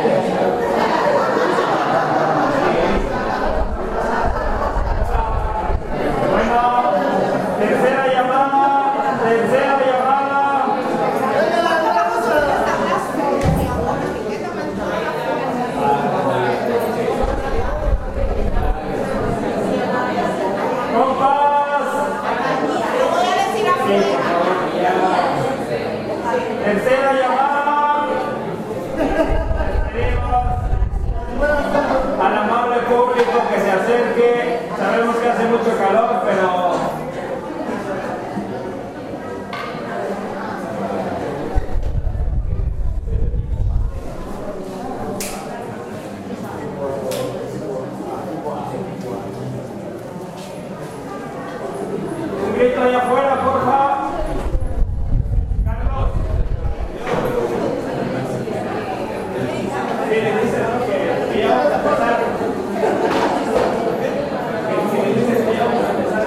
Bueno, tercera llamada. Compas. Tercera llamada. Pedimos al amable público que se acerque. Sabemos que hace mucho calor, pero un grito allá afuera, porfa. Carlos. Sí, le dice, ¿no? Que ya vamos a empezar. Que le dices que ya vamos a empezar.